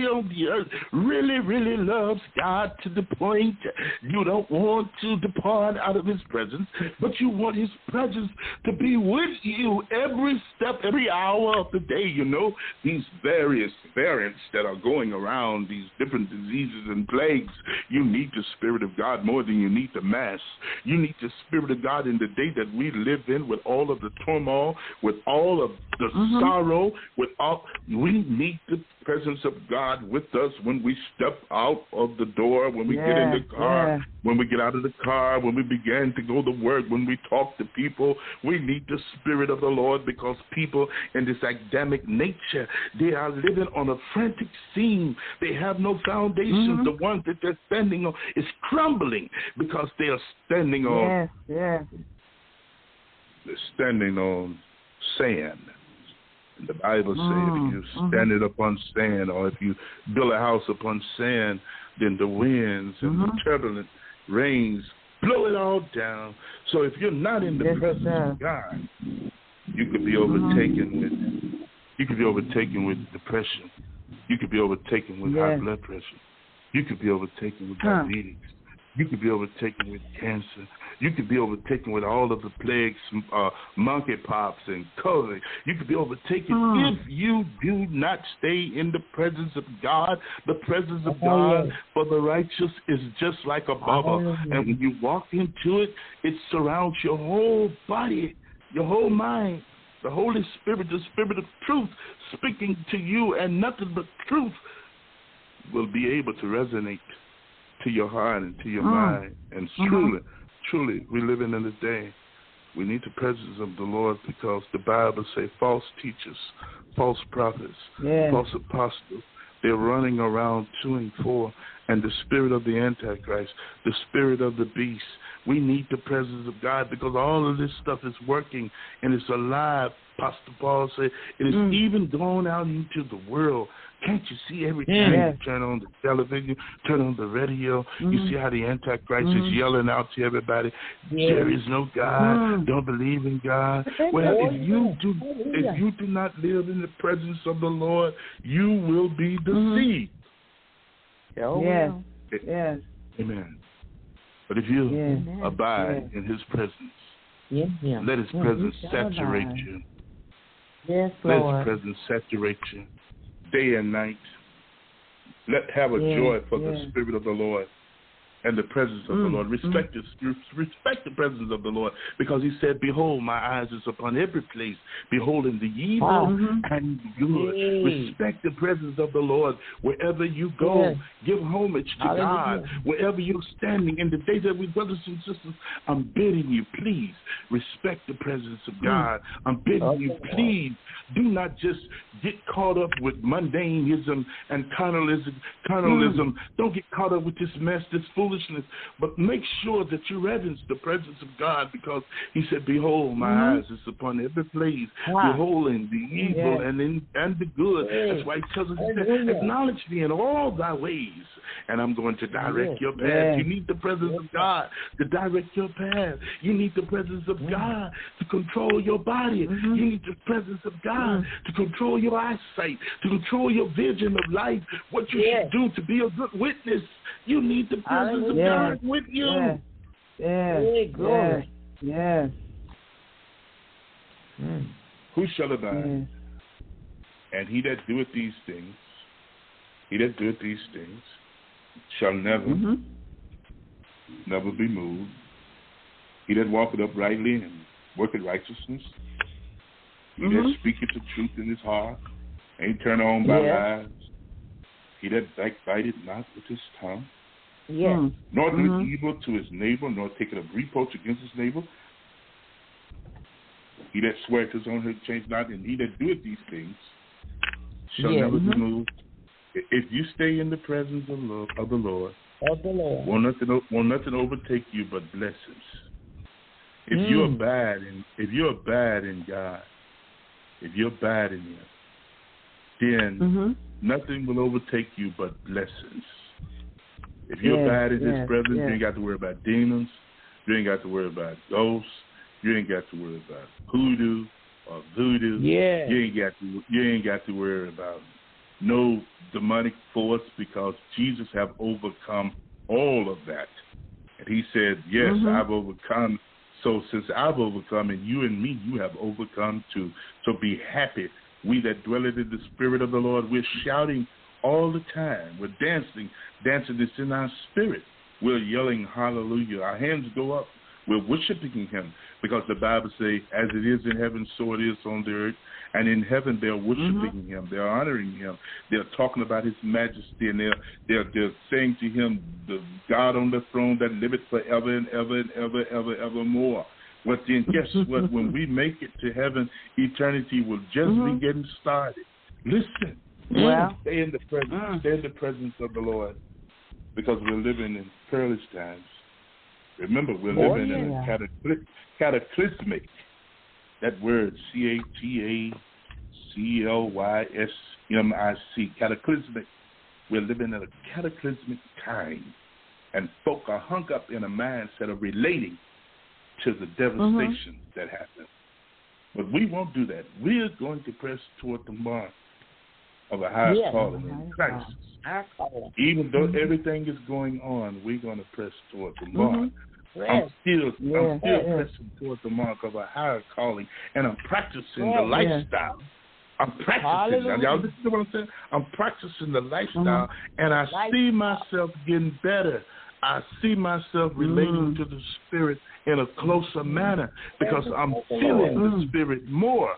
really loves God to the point you don't want to depart out of his presence, but you want his presence to be with you every step, every hour of the day. You know, these various variants that are going around, these different diseases and plagues, you need the Spirit of God more than you need the mass. You need the Spirit of God in the day that we live in, with all of the turmoil, with all of the sorrow, we need the presence of God with us when we step out of the door, when we get in the car, when we get out of the car, when we begin to go to work, when we talk to people. We need the Spirit of the Lord, because people in this Adamic nature, they are living on a frantic scene. They have no foundation. The ones that they're standing on is crumbling because they are standing on they're standing on sand. And the Bible says if you stand it upon sand, or if you build a house upon sand, then the winds and the turbulent rains blow it all down. So if you're not in the presence of God, you could be overtaken with depression. You could be overtaken with high blood pressure. You could be overtaken with diabetes. You could be overtaken with cancer. You could be overtaken with all of the plagues, monkeypox and COVID. You could be overtaken if you do not stay in the presence of God. The presence of God for the righteous is just like a bubble. And when you walk into it, it surrounds your whole body, your whole mind. The Holy Spirit, the Spirit of truth, speaking to you, and nothing but truth will be able to resonate to your heart and to your mind. And truly, we're living in a day we need the presence of the Lord, because the Bible says false teachers, false prophets, false apostles, they're running around to and fro, and the spirit of the Antichrist, the spirit of the beast. We need the presence of God, because all of this stuff is working and it's alive. Pastor Paul said it is even going out into the world. Can't you see every time you turn on the television, turn on the radio, you see how the Antichrist is yelling out to everybody, there is no God, don't believe in God. Well, if you do not live in the presence of the Lord, you will be deceived. Yes. Amen. But if you abide in his presence, let his presence saturate you. Yes, Let Lord. his presence saturate you day and night. Have a joy for the Spirit of the Lord. and the presence of the Lord. Respect the presence of the Lord, because he said, behold, my eyes is upon every place, beholding the evil and good. Respect the presence of the Lord wherever you go. Give homage to God wherever you're standing. In the days that we, brothers and sisters, I'm bidding you, please respect the presence of God. I'm bidding you, please do not just get caught up with mundanism and carnalism. Don't get caught up with this mess, this foolishness, but make sure that you reverence the presence of God, because he said, behold, my eyes is upon every place, beholding the evil and the good. That's why he tells us, he said, acknowledge me in all thy ways, and I'm going to direct your path. You need the presence of God to direct your path. You need the presence of God to control your body. You need the presence of God to control your eyesight, to control your vision of life, what you should do to be a good witness. You need the presence of God with you. Yes. Who shall abide? And he that doeth these things, shall never be moved. He that walketh uprightly and worketh righteousness, he that speaketh the truth in his heart, ain't turned on by lies. He that backbiteth not with his tongue, nor doeth evil to his neighbor, nor taketh a reproach against his neighbor. He that sweareth his own head change not, and he that doeth these things shall never be moved. If you stay in the presence of the Lord, won't nothing overtake you but blessings. If you abide in God, if you abide in him, then nothing will overtake you but blessings. If you abide in his presence, you ain't got to worry about demons. You ain't got to worry about ghosts. You ain't got to worry about hoodoo or voodoo. You ain't got to worry about no demonic force, because Jesus have overcome all of that. And he said, yes, I've overcome. So since I've overcome, and you and me, you have overcome too. So be happy. We that dwell in the Spirit of the Lord, we're shouting all the time. We're dancing. Dancing is in our spirit. We're yelling hallelujah. Our hands go up. We're worshiping him, because the Bible says, as it is in heaven, so it is on the earth. And in heaven, they're worshiping him. They're honoring him. They're talking about his majesty, and they're saying to him, the God on the throne that liveth forever and ever and ever, evermore. But then guess what? When we make it to heaven, eternity will just be getting started. Listen. Stay in the presence. Stay in the presence of the Lord, because we're living in perilous times. Remember, we're living in a cataclysmic. That word, cataclysmic, cataclysmic. We're living in a cataclysmic time, and folk are hung up in a mindset of relating to the devastation that happened. But we won't do that. We're going to press toward the mark of a higher calling in Christ. Even though everything is going on, we're going to press toward the mark. I'm still pressing toward the mark of a higher calling, and I'm practicing the lifestyle. I'm practicing. Y'all listen to what I'm saying? I'm practicing the lifestyle, and I see myself getting better. I see myself relating to the Spirit in a closer manner, because I'm feeling the Spirit more.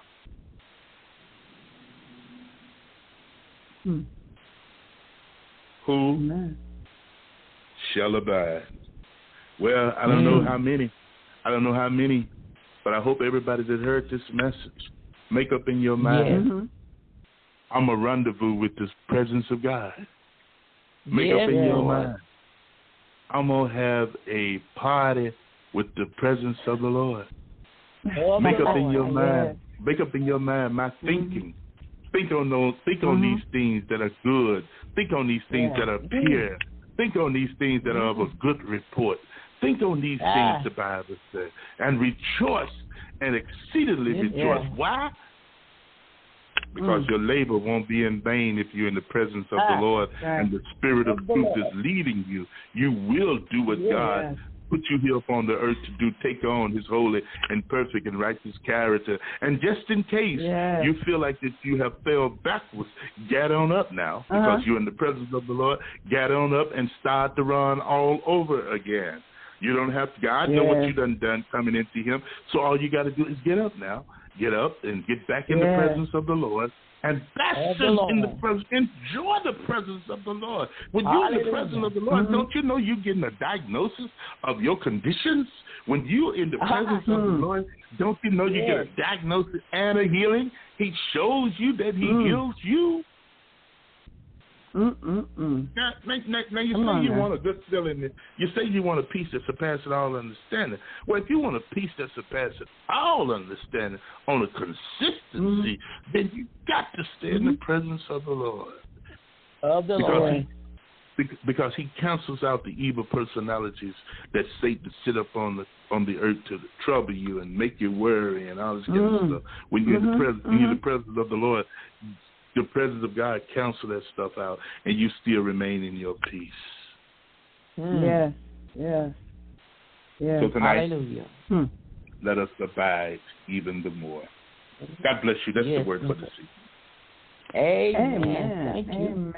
Who shall abide? Well, I don't know how many, but I hope everybody that heard this message, make up in your mind, I'm a rendezvous with the presence of God. Make up in your mind, I'm going to have a party with the presence of the Lord. Make up in your mind. Make up in your mind my thinking. Think on these things that are good. Think on these things that are pure. Think on these things that are of a good report. Think on these things, the Bible says, and rejoice, and exceedingly rejoice. Why? Because your labor won't be in vain if you're in the presence of the Lord, and the Spirit of truth is leading you. You will do what God put you here upon the earth to take on his holy and perfect and righteous character. And just in case you feel like that you have fell backwards, get on up now, because you're in the presence of the Lord. Get on up and start to run all over again. You don't have to. God know what you done coming into him. So all you got to do is get up now. Get up and get back in the presence of the Lord. And that's in the presence. Enjoy the presence of the Lord. When you're in the presence of the Lord, don't you know you're getting a diagnosis of your conditions? When you're in the presence of the Lord, don't you know you get a diagnosis and a healing? He shows you that he heals you. Now you say you want a good feeling. You say you want a peace that surpasses all understanding. Well, if you want a peace that surpasses all understanding on a consistency, then you got to stay in the presence of the Lord. Because he cancels out the evil personalities that Satan sit up on the earth to trouble you and make you worry and all this kind of stuff. When you're in the presence of the Lord, the presence of God cancel that stuff out, and you still remain in your peace. Yes. So tonight, let us abide even the more. God bless you. That's the word for the season. Amen. Thank you.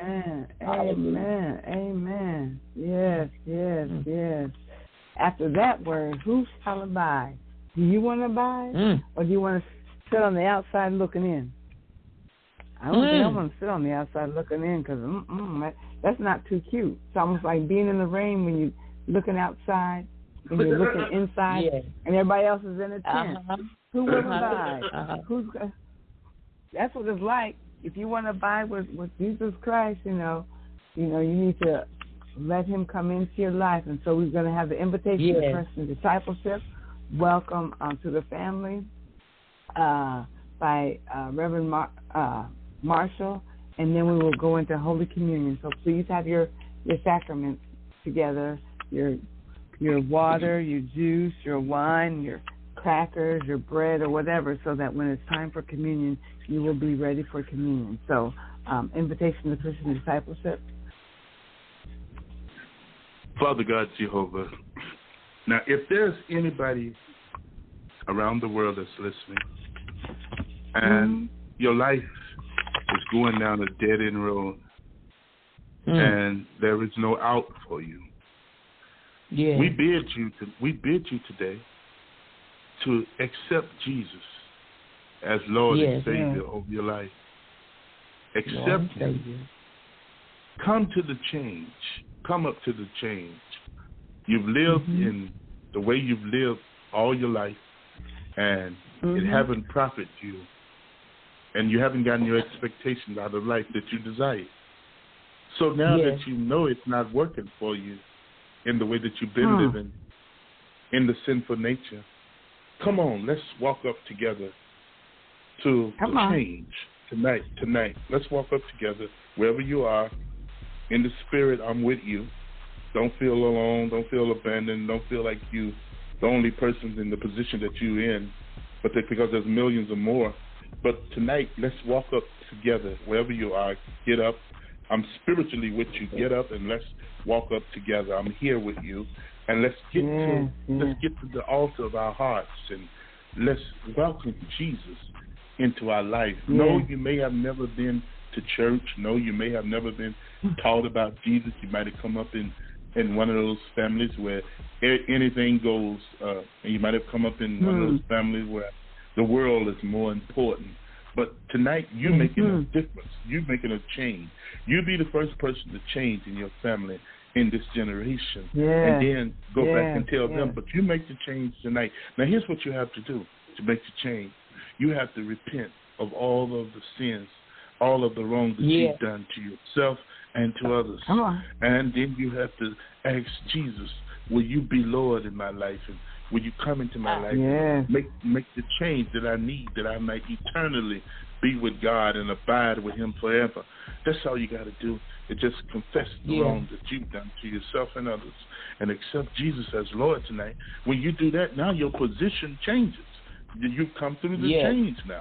Amen. Yes. After that word, who shall abide? Do you want to abide, or do you want to sit on the outside looking in? I don't think I want to sit on the outside looking in, because that's not too cute. It's almost like being in the rain when you're looking outside and you're looking inside, and everybody else is in a tent. Who will abide? That's what it's like. If you want to abide with Jesus Christ, you need to let him come into your life. And so we're going to have the invitation to Christian discipleship. Welcome to the family by Reverend Marshall, and then we will go into Holy Communion. So please have your sacraments together, your water, your juice, your wine, your crackers, your bread, or whatever, so that when it's time for communion, you will be ready for communion. So, invitation to Christian discipleship. Father God, Jehovah, now if there's anybody around the world that's listening, and your life is going down a dead-end road, and there is no out for you, we bid you today to accept Jesus as Lord and Savior of your life. Accept him. Come to the change. Come up to the change. You've lived in the way you've lived all your life, and it haven't profited you, and you haven't gotten your expectations out of life that you desire. So now that you know it's not working for you in the way that you've been living, in the sinful nature, come on, let's walk up together to the change tonight. Let's walk up together wherever you are. In the spirit, I'm with you. Don't feel alone. Don't feel abandoned. Don't feel like you the only person in the position that you're in, but because there's millions or more. But tonight, let's walk up together wherever you are. Get up. I'm spiritually with you. Get up and let's walk up together. I'm here with you. And let's get to the altar of our hearts, and let's welcome Jesus into our life. No, you may have never been to church. No, you may have never been taught about Jesus. You might have come up in one of those families where anything goes, and you might have come up in one of those families where the world is more important. But tonight, you're making a difference. You're making a change. You be the first person to change in your family in this generation, and then go back and tell them. But you make the change tonight. Now, here's what you have to do to make the change. You have to repent of all of the sins, all of the wrong that you've done to yourself and to others. And then you have to ask Jesus, will you be Lord in my life? And will you come into my life and make the change that I need, that I might eternally be with God and abide with him forever? That's all you got to do. Is just confess the wrong that you've done to yourself and others and accept Jesus as Lord tonight. When you do that, now your position changes. You've come through the change now.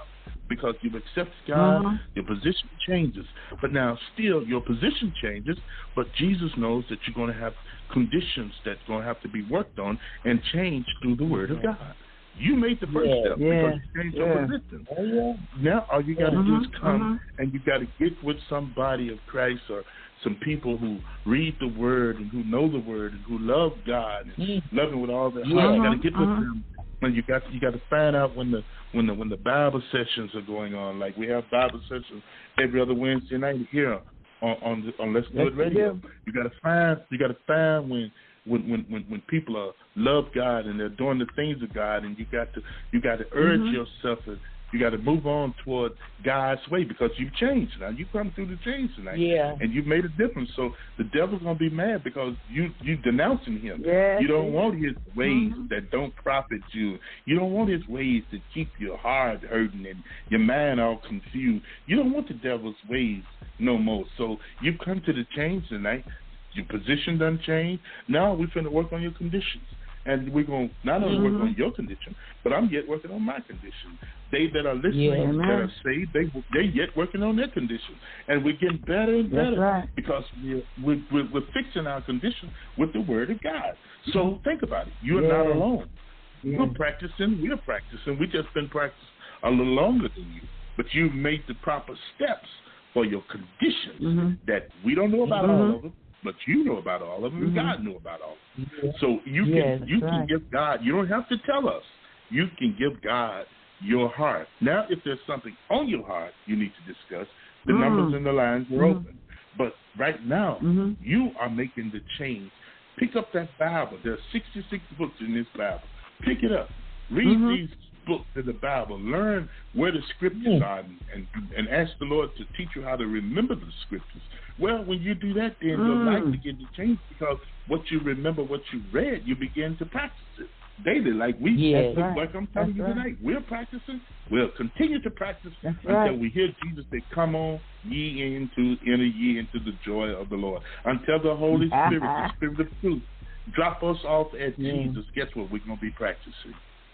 because you've accepted God. Your position changes. But now still your position changes, but Jesus knows that you're going to have conditions that's going to have to be worked on and changed through the Word of God. You made the first step because you changed your position. Now all you got to do is come and you got to get with somebody of Christ or some people who read the Word and who know the Word and who love God and love Him with all their heart. You got to get with them, and you got to find out when the Bible sessions are going on. Like we have Bible sessions every other Wednesday night here on Let's Do It Radio. You got to find when people love God and they're doing the things of God, and you got to urge yourself, and you got to move on toward God's way because you've changed now. You come through the change tonight, and you've made a difference. So the devil's gonna be mad because you denouncing him. You don't want his ways that don't profit you. You don't want his ways that keep your heart hurting and your mind all confused. You don't want the devil's ways no more. So you've come to the change tonight. Your position done changed. Now we're finna work on your conditions. And we're going to not only work on your condition, but I'm yet working on my condition. They that are listening, that are saved, they yet working on their condition. And we're getting better and better because we're fixing our condition with the Word of God. So think about it. You're not alone. We're practicing. We've just been practicing a little longer than you. But you've made the proper steps for your conditions that we don't know about all of them. But you know about all of them, and God knew about all of them. So you can give God, you don't have to tell us, you can give God your heart. Now, if there's something on your heart you need to discuss, the numbers and the lines are open. But right now, you are making the change. Pick up that Bible. There are 66 books in this Bible. Pick it up. Read these books in the Bible. Learn where the scriptures are and ask the Lord to teach you how to remember the scriptures. Well, when you do that, then your life begins to change because what you remember, what you read, you begin to practice it daily. Like like I'm telling you tonight, we're practicing. We'll continue to practice until we hear Jesus say, "Come on, enter ye into the joy of the Lord." Until the Holy Spirit, the Spirit of truth, drop us off at Jesus. Guess what? We're going to be practicing.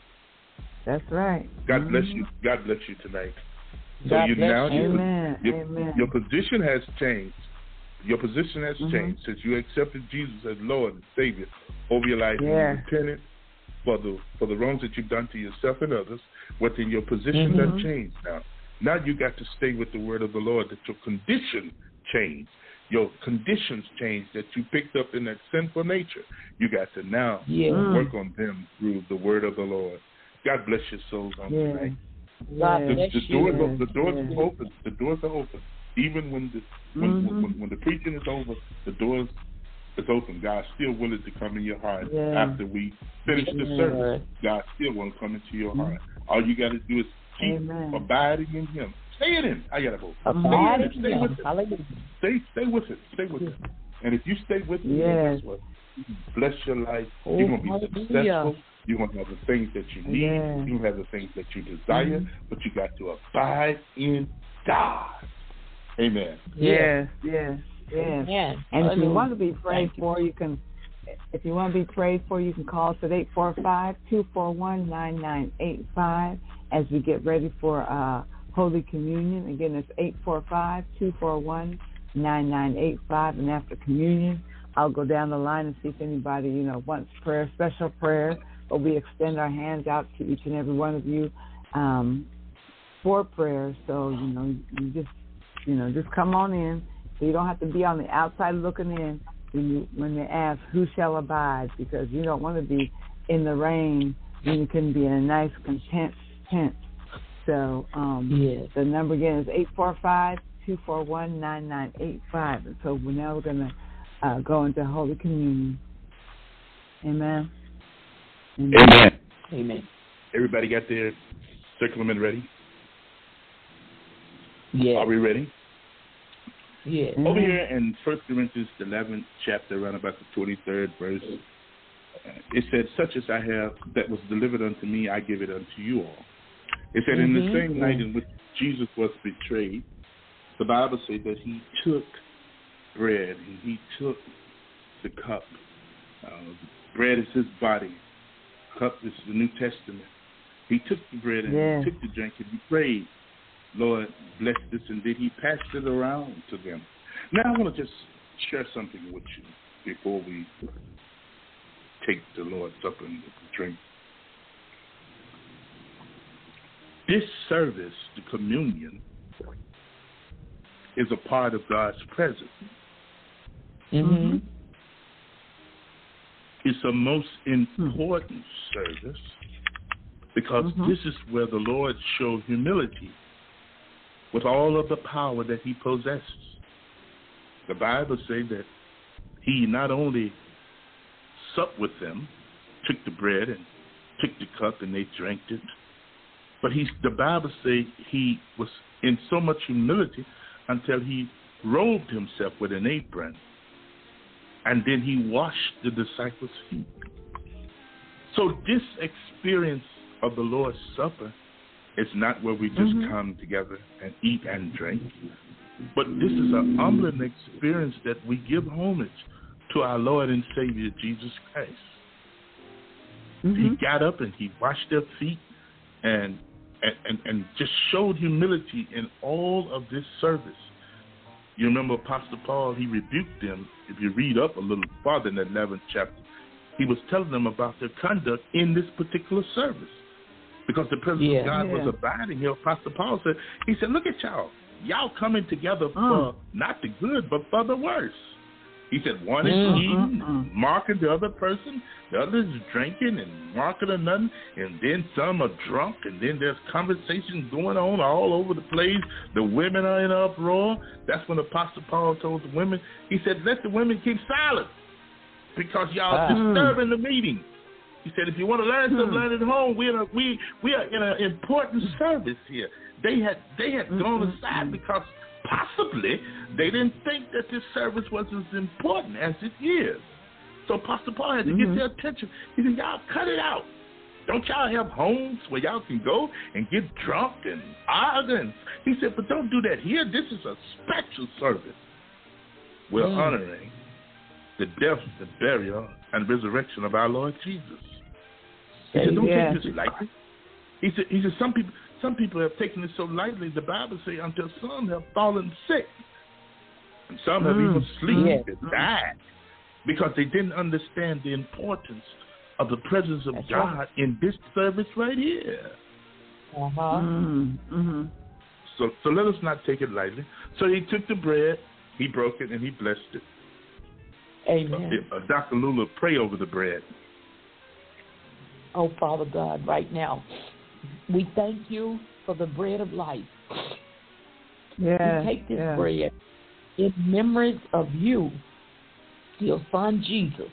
That's right. God bless you. God bless you tonight. God So bless your position has changed. Your position has changed since you accepted Jesus as Lord and Savior over your life and you repented for the wrongs that you've done to yourself and others. But then your position has changed now. Now you got to stay with the word of the Lord that your condition changed. Your conditions changed that you picked up in that sinful nature. You got to now work on them through the word of the Lord. God bless your souls on tonight. The doors are open. The doors are open. Even when the preaching is over, the doors is open. God's still willing to come in your heart after we finish the service. God still wants to come into your heart. All you got to do is keep abiding in Him. Stay in Him. I got to vote. Stay with Him. Stay with Him. Stay with Him. And if you stay with Him, guess what? Bless your life. You're going to be successful. You're going to have the things that you need. You're going to have the things that you desire. But you got to abide in God. Amen. Yes. And if you want to be prayed for, you can. If you want to be prayed for, you can call us at 845-241-9985 as we get ready for Holy Communion. Again, it's 845-241-9985, and after communion, I'll go down the line and see if anybody wants prayer, special prayer. But we extend our hands out to each and every one of you for prayer. So you just come on in. So you don't have to be on the outside looking in when they ask who shall abide, because you don't want to be in the rain when you can be in a nice content tent. So the number again is 845-241-9985. And so we're going to go into Holy Communion. Amen. Everybody got their circlement ready? Yeah. Are we ready? Yeah. Over here in 1 Corinthians, the 11th chapter, around about the 23rd verse, it said, "Such as I have that was delivered unto me, I give it unto you all." It said, in the same night in which Jesus was betrayed, the Bible said that He took bread and He took the cup. Bread is His body. Cup is the New Testament. He took the bread and He took the drink and He prayed. Lord, bless this, and then he passed it around to them. Now I want to just share something with you before we take the Lord's Supper and drink. This service, the communion, is a part of God's presence. Mm-hmm. It's a most important service because this is where the Lord showed humility with all of the power that he possesses. The Bible says that he not only supped with them, took the bread and took the cup and they drank it, but the Bible says he was in so much humility until he robed himself with an apron, and then he washed the disciples' feet. So this experience of the Lord's Supper is not where we just come together and eat and drink, but this is an humbling experience that we give homage to our Lord and Savior, Jesus Christ. He got up and he washed their feet and just showed humility in all of this service. You remember Apostle Paul, he rebuked them. If you read up a little farther in the 11th chapter, he was telling them about their conduct in this particular service. Because the presence of God was abiding here. Apostle Paul said, he said, look at y'all. Y'all coming together for not the good, but for the worse. He said, one is eating, marking the other person, the other is drinking and marking another, and then some are drunk, and then there's conversations going on all over the place. The women are in uproar. That's when Apostle Paul told the women, he said, let the women keep silent because y'all are disturbing the meeting. He said, if you want to learn something, learn at home. We are in an important service here. They had gone aside because possibly they didn't think that this service was as important as it is. So Apostle Paul had to get their attention. He said, y'all cut it out. Don't y'all have homes where y'all can go and get drunk and argue? He said, but don't do that here. This is a special service. We're honoring the death, the burial, and resurrection of our Lord Jesus. He said, don't take this lightly. He said, some people have taken it so lightly, the Bible says, until some have fallen sick. And some have even slept and died because they didn't understand the importance of the presence of God in this service right here. So let us not take it lightly. So he took the bread, he broke it, and he blessed it. Amen. Dr. Lula, pray over the bread. Oh, Father God, right now, we thank you for the bread of life. We take this bread in memory of you, your son Jesus.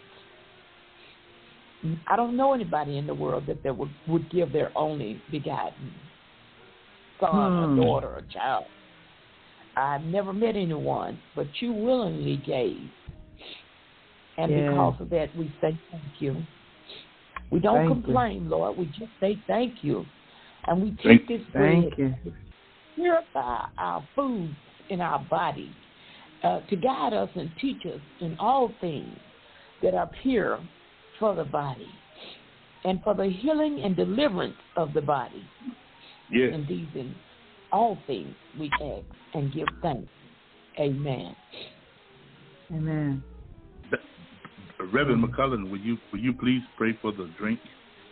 I don't know anybody in the world that would give their only begotten son, or daughter, or child. I've never met anyone, but you willingly gave. And because of that, we say thank you. We don't complain, Lord. We just say thank you. And we take this bread to purify our food in our body, to guide us and teach us in all things that are pure for the body and for the healing and deliverance of the body. Yes. And these in all things we ask and give thanks. Amen. Amen. Reverend McCullen, will you please pray for the drink?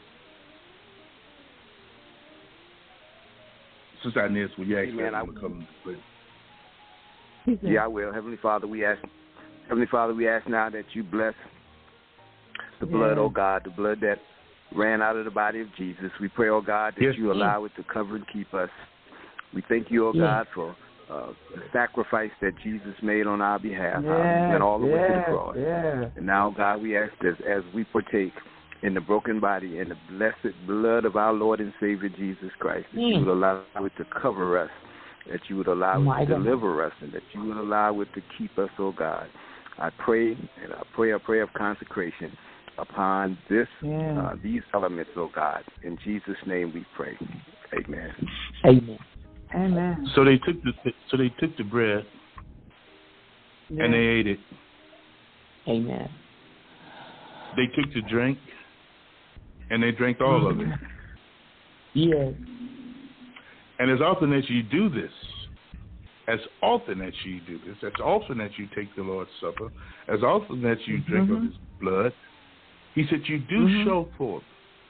Sister Inez, will you ask Reverend McCullen to pray? Yeah, I will. Heavenly Father, we ask now that you bless the blood, oh God, the blood that ran out of the body of Jesus. We pray, oh God, that you allow it to cover and keep us. We thank you, oh God, for the sacrifice that Jesus made on our behalf. He went all the way to the cross. And now, God, we ask this as we partake in the broken body and the blessed blood of our Lord and Savior Jesus Christ, that you would allow it to cover us, that you would allow it to deliver us, and that you would allow it to keep us, oh God. I pray, and I pray a prayer of consecration upon this, these elements, oh God. In Jesus' name we pray. Amen. Amen. Amen. So they took the bread and they ate it. Amen. They took the drink and they drank all of it. Yes. And as often as you do this, as often as you take the Lord's Supper, as often as you drink of his blood, he said you do show forth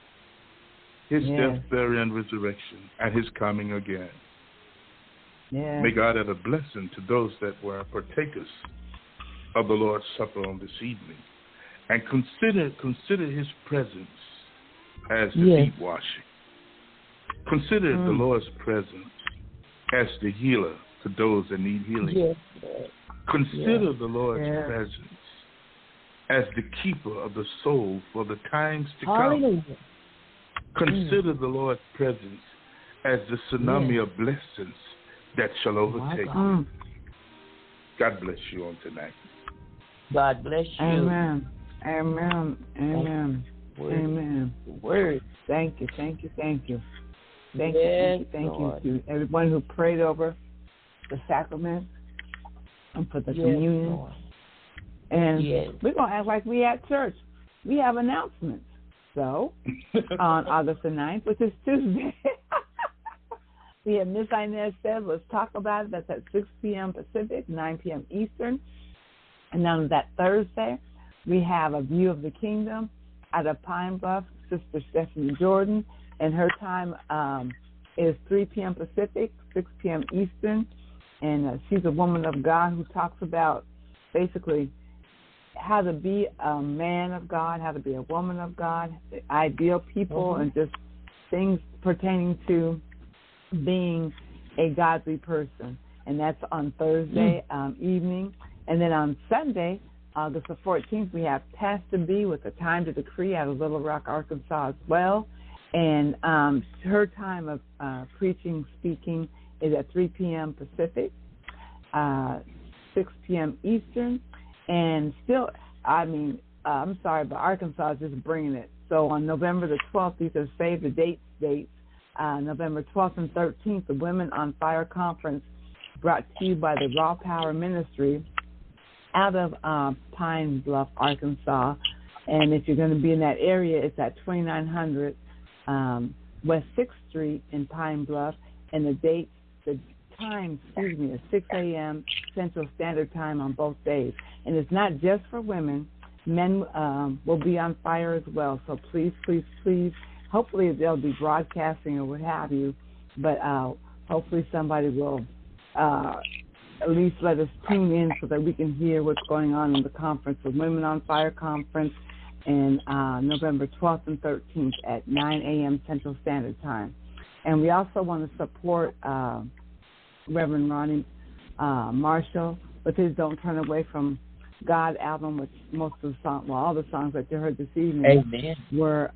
his death, burial, and resurrection, and his coming again. Yeah. May God add a blessing to those that were partakers of the Lord's Supper on this evening. And consider his presence as the feet washing. Consider the Lord's presence as the healer to those that need healing. Yes. Consider the Lord's presence as the keeper of the soul for the times to come. Consider the Lord's presence as the tsunami of blessings that shall overtake you. God bless you on tonight. God bless you. Amen. Amen. Amen. Amen. Word. Thank you. Thank you. Thank you. Thank you to everyone who prayed over the sacrament and for the communion. Lord. And we're going to act like we at church. We have announcements. So, on August the 9th, which is Tuesday, we have Miss Inez said, let's talk about it. That's at 6 p.m. Pacific, 9 p.m. Eastern. And on that Thursday, we have A View of the Kingdom out of Pine Bluff, Sister Stephanie Jordan. And her time is 3 p.m. Pacific, 6 p.m. Eastern. And she's a woman of God who talks about basically how to be a man of God, how to be a woman of God, the ideal people, and just things pertaining to being a godly person. And that's on Thursday evening. And then on Sunday, August the 14th, we have Pastor B with a Time to Decree out of Little Rock, Arkansas as well. And her time of preaching, speaking is at 3 p.m. Pacific, 6 p.m. Eastern. And still, I'm sorry, but Arkansas is just bringing it. So on November the 12th, you can save the dates. November 12th and 13th, the Women on Fire Conference brought to you by the Raw Power Ministry out of Pine Bluff, Arkansas. And if you're going to be in that area, it's at 2900 West 6th Street in Pine Bluff. And the time is 6 a.m. Central Standard Time on both days. And it's not just for women. Men will be on fire as well. So please, please, please, hopefully they'll be broadcasting or what have you. But hopefully somebody will at least let us tune in so that we can hear what's going on in the conference, the Women on Fire Conference, and November 12th and 13th at 9 a.m. Central Standard Time. And we also want to support Reverend Ronnie Marshall with his Don't Turn Away from God album, which most of the songs, well, all the songs that you heard this evening were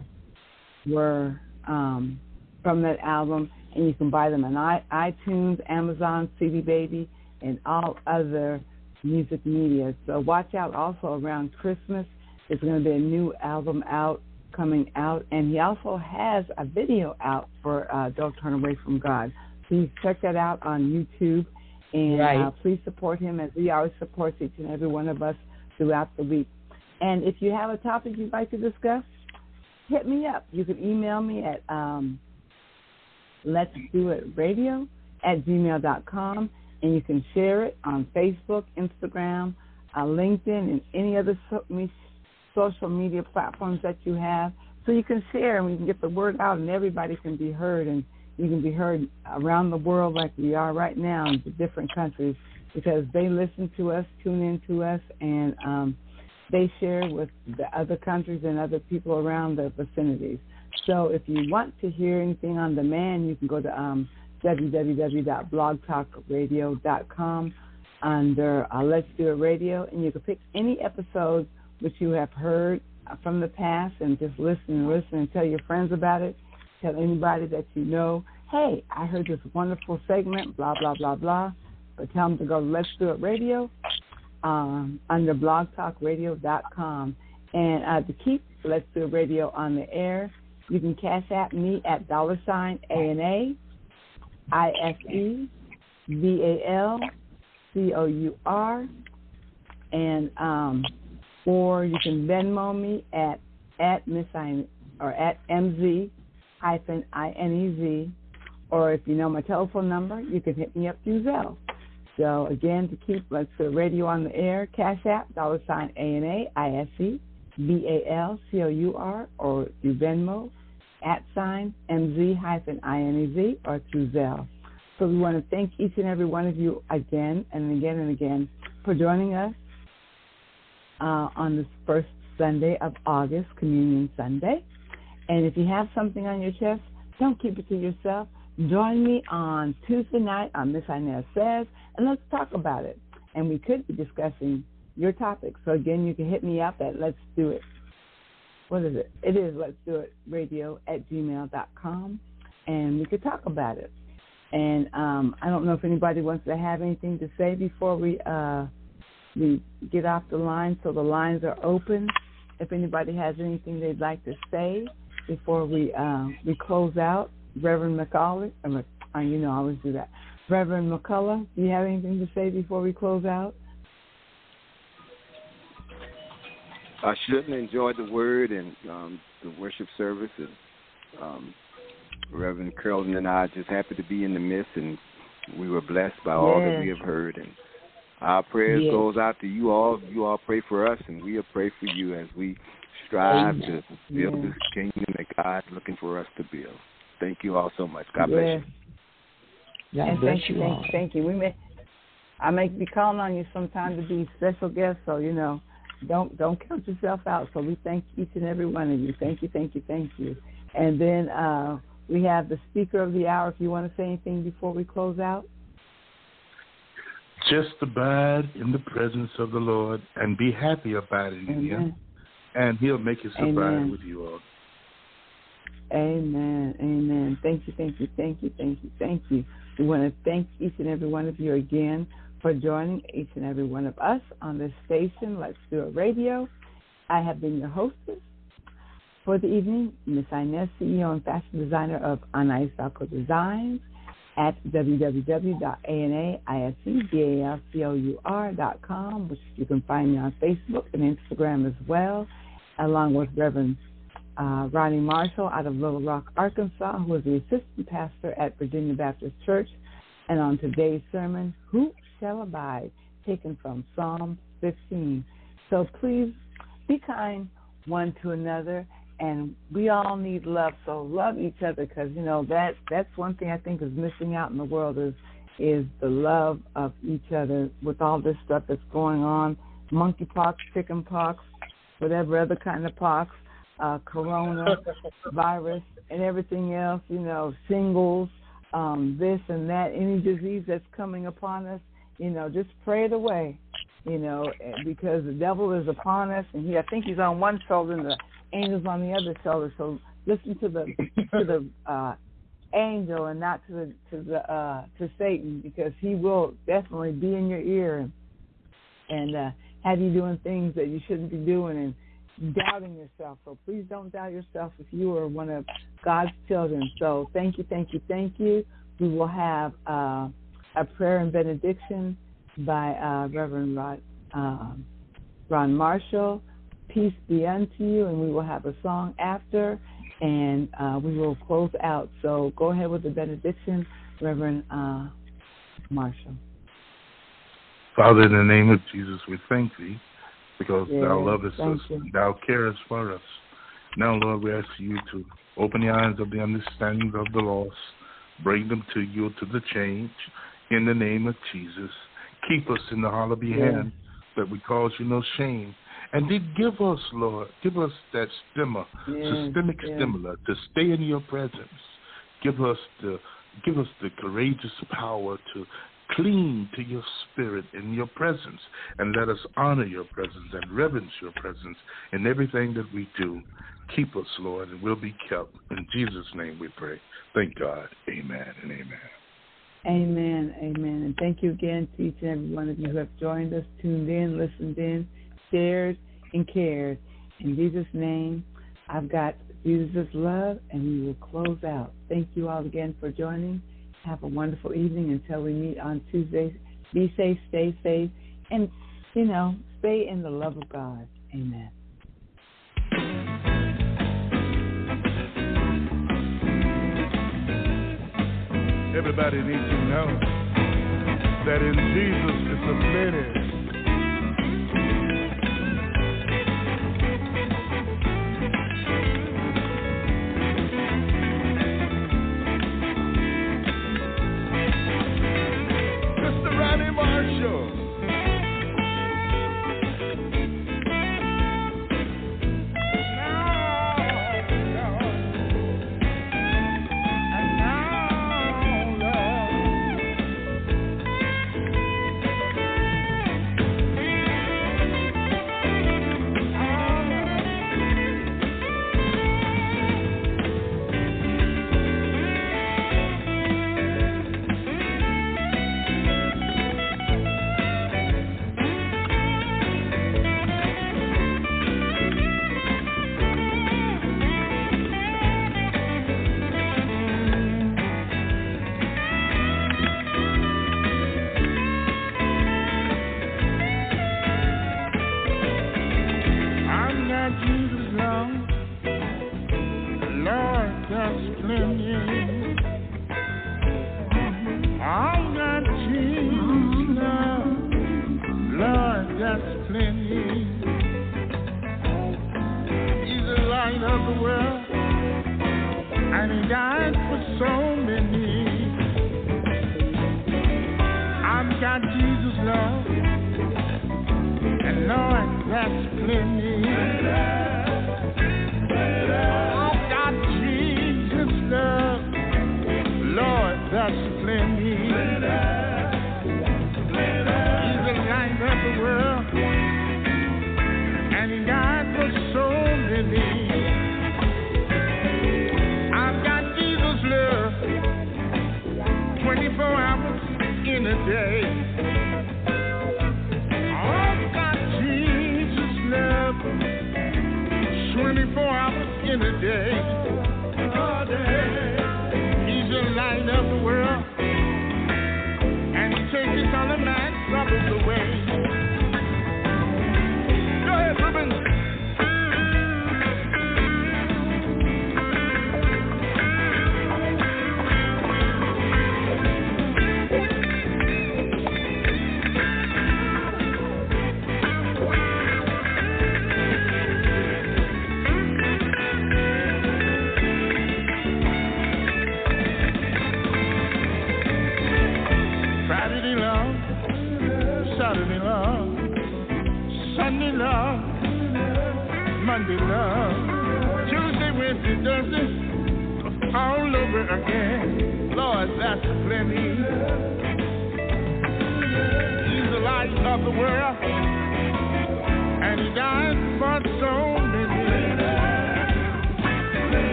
from that album. And you can buy them on iTunes, Amazon, CD Baby, and all other music media. So watch out also around Christmas. There's going to be a new album coming out. And he also has a video out for Don't Turn Away from God. Please check that out on YouTube. And please support him as he always supports each and every one of us throughout the week. And if you have a topic you'd like to discuss, hit me up. You can email me at letsdoitradio@gmail.com, and you can share it on Facebook, Instagram, LinkedIn, and any other social media platforms that you have. So you can share and we can get the word out and everybody can be heard, and you can be heard around the world like we are right now in the different countries, because they listen to us, tune in to us, and they share with the other countries and other people around the vicinities. So if you want to hear anything on demand, you can go to www.blogtalkradio.com under Let's Do It Radio, and you can pick any episode which you have heard from the past and just listen and tell your friends about it. Tell anybody that you know, hey, I heard this wonderful segment, blah, blah, blah, blah. But tell them to go to Let's Do It Radio under blogtalkradio.com. And to keep Let's Do It Radio on the air, you can cash at me at $ANA ISEVALCOUR, and or you can Venmo me at MZ-INEZ or if you know my telephone number, you can hit me up through Zelle. So, again, to keep Let's Do It Radio on the air, Cash App, $ANAISEBALCOUR, or through Venmo, @MZ-INEZ, or through Zelle. So we want to thank each and every one of you again and again and again for joining us on this first Sunday of August, Communion Sunday. And if you have something on your chest, don't keep it to yourself. Join me on Tuesday night on Miss Inez Says, and let's talk about it. And we could be discussing your topic. So, again, you can hit me up at Let's Do It. What is it? It is Let's Do It Radio @gmail.com, and we could talk about it. And I don't know if anybody wants to have anything to say before we get off the line. So the lines are open. If anybody has anything they'd like to say before we close out, Reverend McCullough, I always do that. Reverend McCullough, do you have anything to say before we close out? I certainly enjoyed the word and the worship service. Reverend Curlin and I are just happy to be in the midst, and we were blessed by all that we have heard. And our prayers goes out to you all. You all pray for us, and we'll pray for you as we strive to build this kingdom that God's looking for us to build. Thank you all so much. God bless you. God bless you all. Thank you. I may be calling on you sometime to be special guest, so don't count yourself out. So we thank each and every one of you. Thank you, thank you, thank you. And then we have the speaker of the hour. If you want to say anything before we close out. Just abide in the presence of the Lord and be happy abiding in Him, and He'll make His abide with you all. Amen. Amen. Thank you, thank you, thank you, thank you, thank you. We want to thank each and every one of you again for joining each and every one of us on this station, Let's Do It Radio. I have been your hostess for the evening, Miss Inez, CEO and fashion designer of Anais Valco Designs at www.ANAISEBALCOUR.com, which you can find me on Facebook and Instagram as well, along with Reverend Ronnie Marshall out of Little Rock, Arkansas, who is the assistant pastor at Virginia Baptist Church. And on today's sermon, Who Shall Abide, taken from Psalm 15. So please be kind one to another, and we all need love. So love each other, because that's one thing I think is missing out in the world is the love of each other with all this stuff that's going on, monkeypox, chickenpox, whatever other kind of pox. Corona virus and everything else, shingles, this and that, any disease that's coming upon us, just pray it away, because the devil is upon us, and I think he's on one shoulder and the angel's on the other shoulder. So listen to the angel and not to Satan, because he will definitely be in your ear and have you doing things that you shouldn't be doing and doubting yourself. So please don't doubt yourself if you are one of God's children. So thank you, thank you, thank you. We will have a prayer and benediction by Reverend Ron Marshall. Peace be unto you, and we will have a song after, and we will close out. So go ahead with the benediction, Reverend Marshall. Father, in the name of Jesus, we thank Thee, because Thou lovest us, and Thou carest for us. Now, Lord, we ask You to open the eyes of the understanding of the lost, bring them to You to the change, in the name of Jesus. Keep us in the hollow of Your hand, that we cause You no shame. And then give us, Lord, that systemic stimuli to stay in Your presence. Give us the courageous power to cling to Your Spirit in Your presence, and let us honor Your presence and reverence Your presence in everything that we do. Keep us, Lord, and we'll be kept. In Jesus' name we pray. Thank God. Amen and amen. Amen, amen. And thank you again to each and every one of you who have joined us, tuned in, listened in, shared, and cared. In Jesus' name, I've got Jesus' love, and we will close out. Thank you all again for joining. Have a wonderful evening until we meet on Tuesday. Be safe, stay safe, and, stay in the love of God. Amen. everybody needs to know that in Jesus is a plenty. Mr. Ronnie Marshall.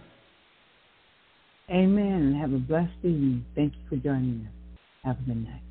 Amen. Have a blessed evening. Thank you for joining us. Have a good night.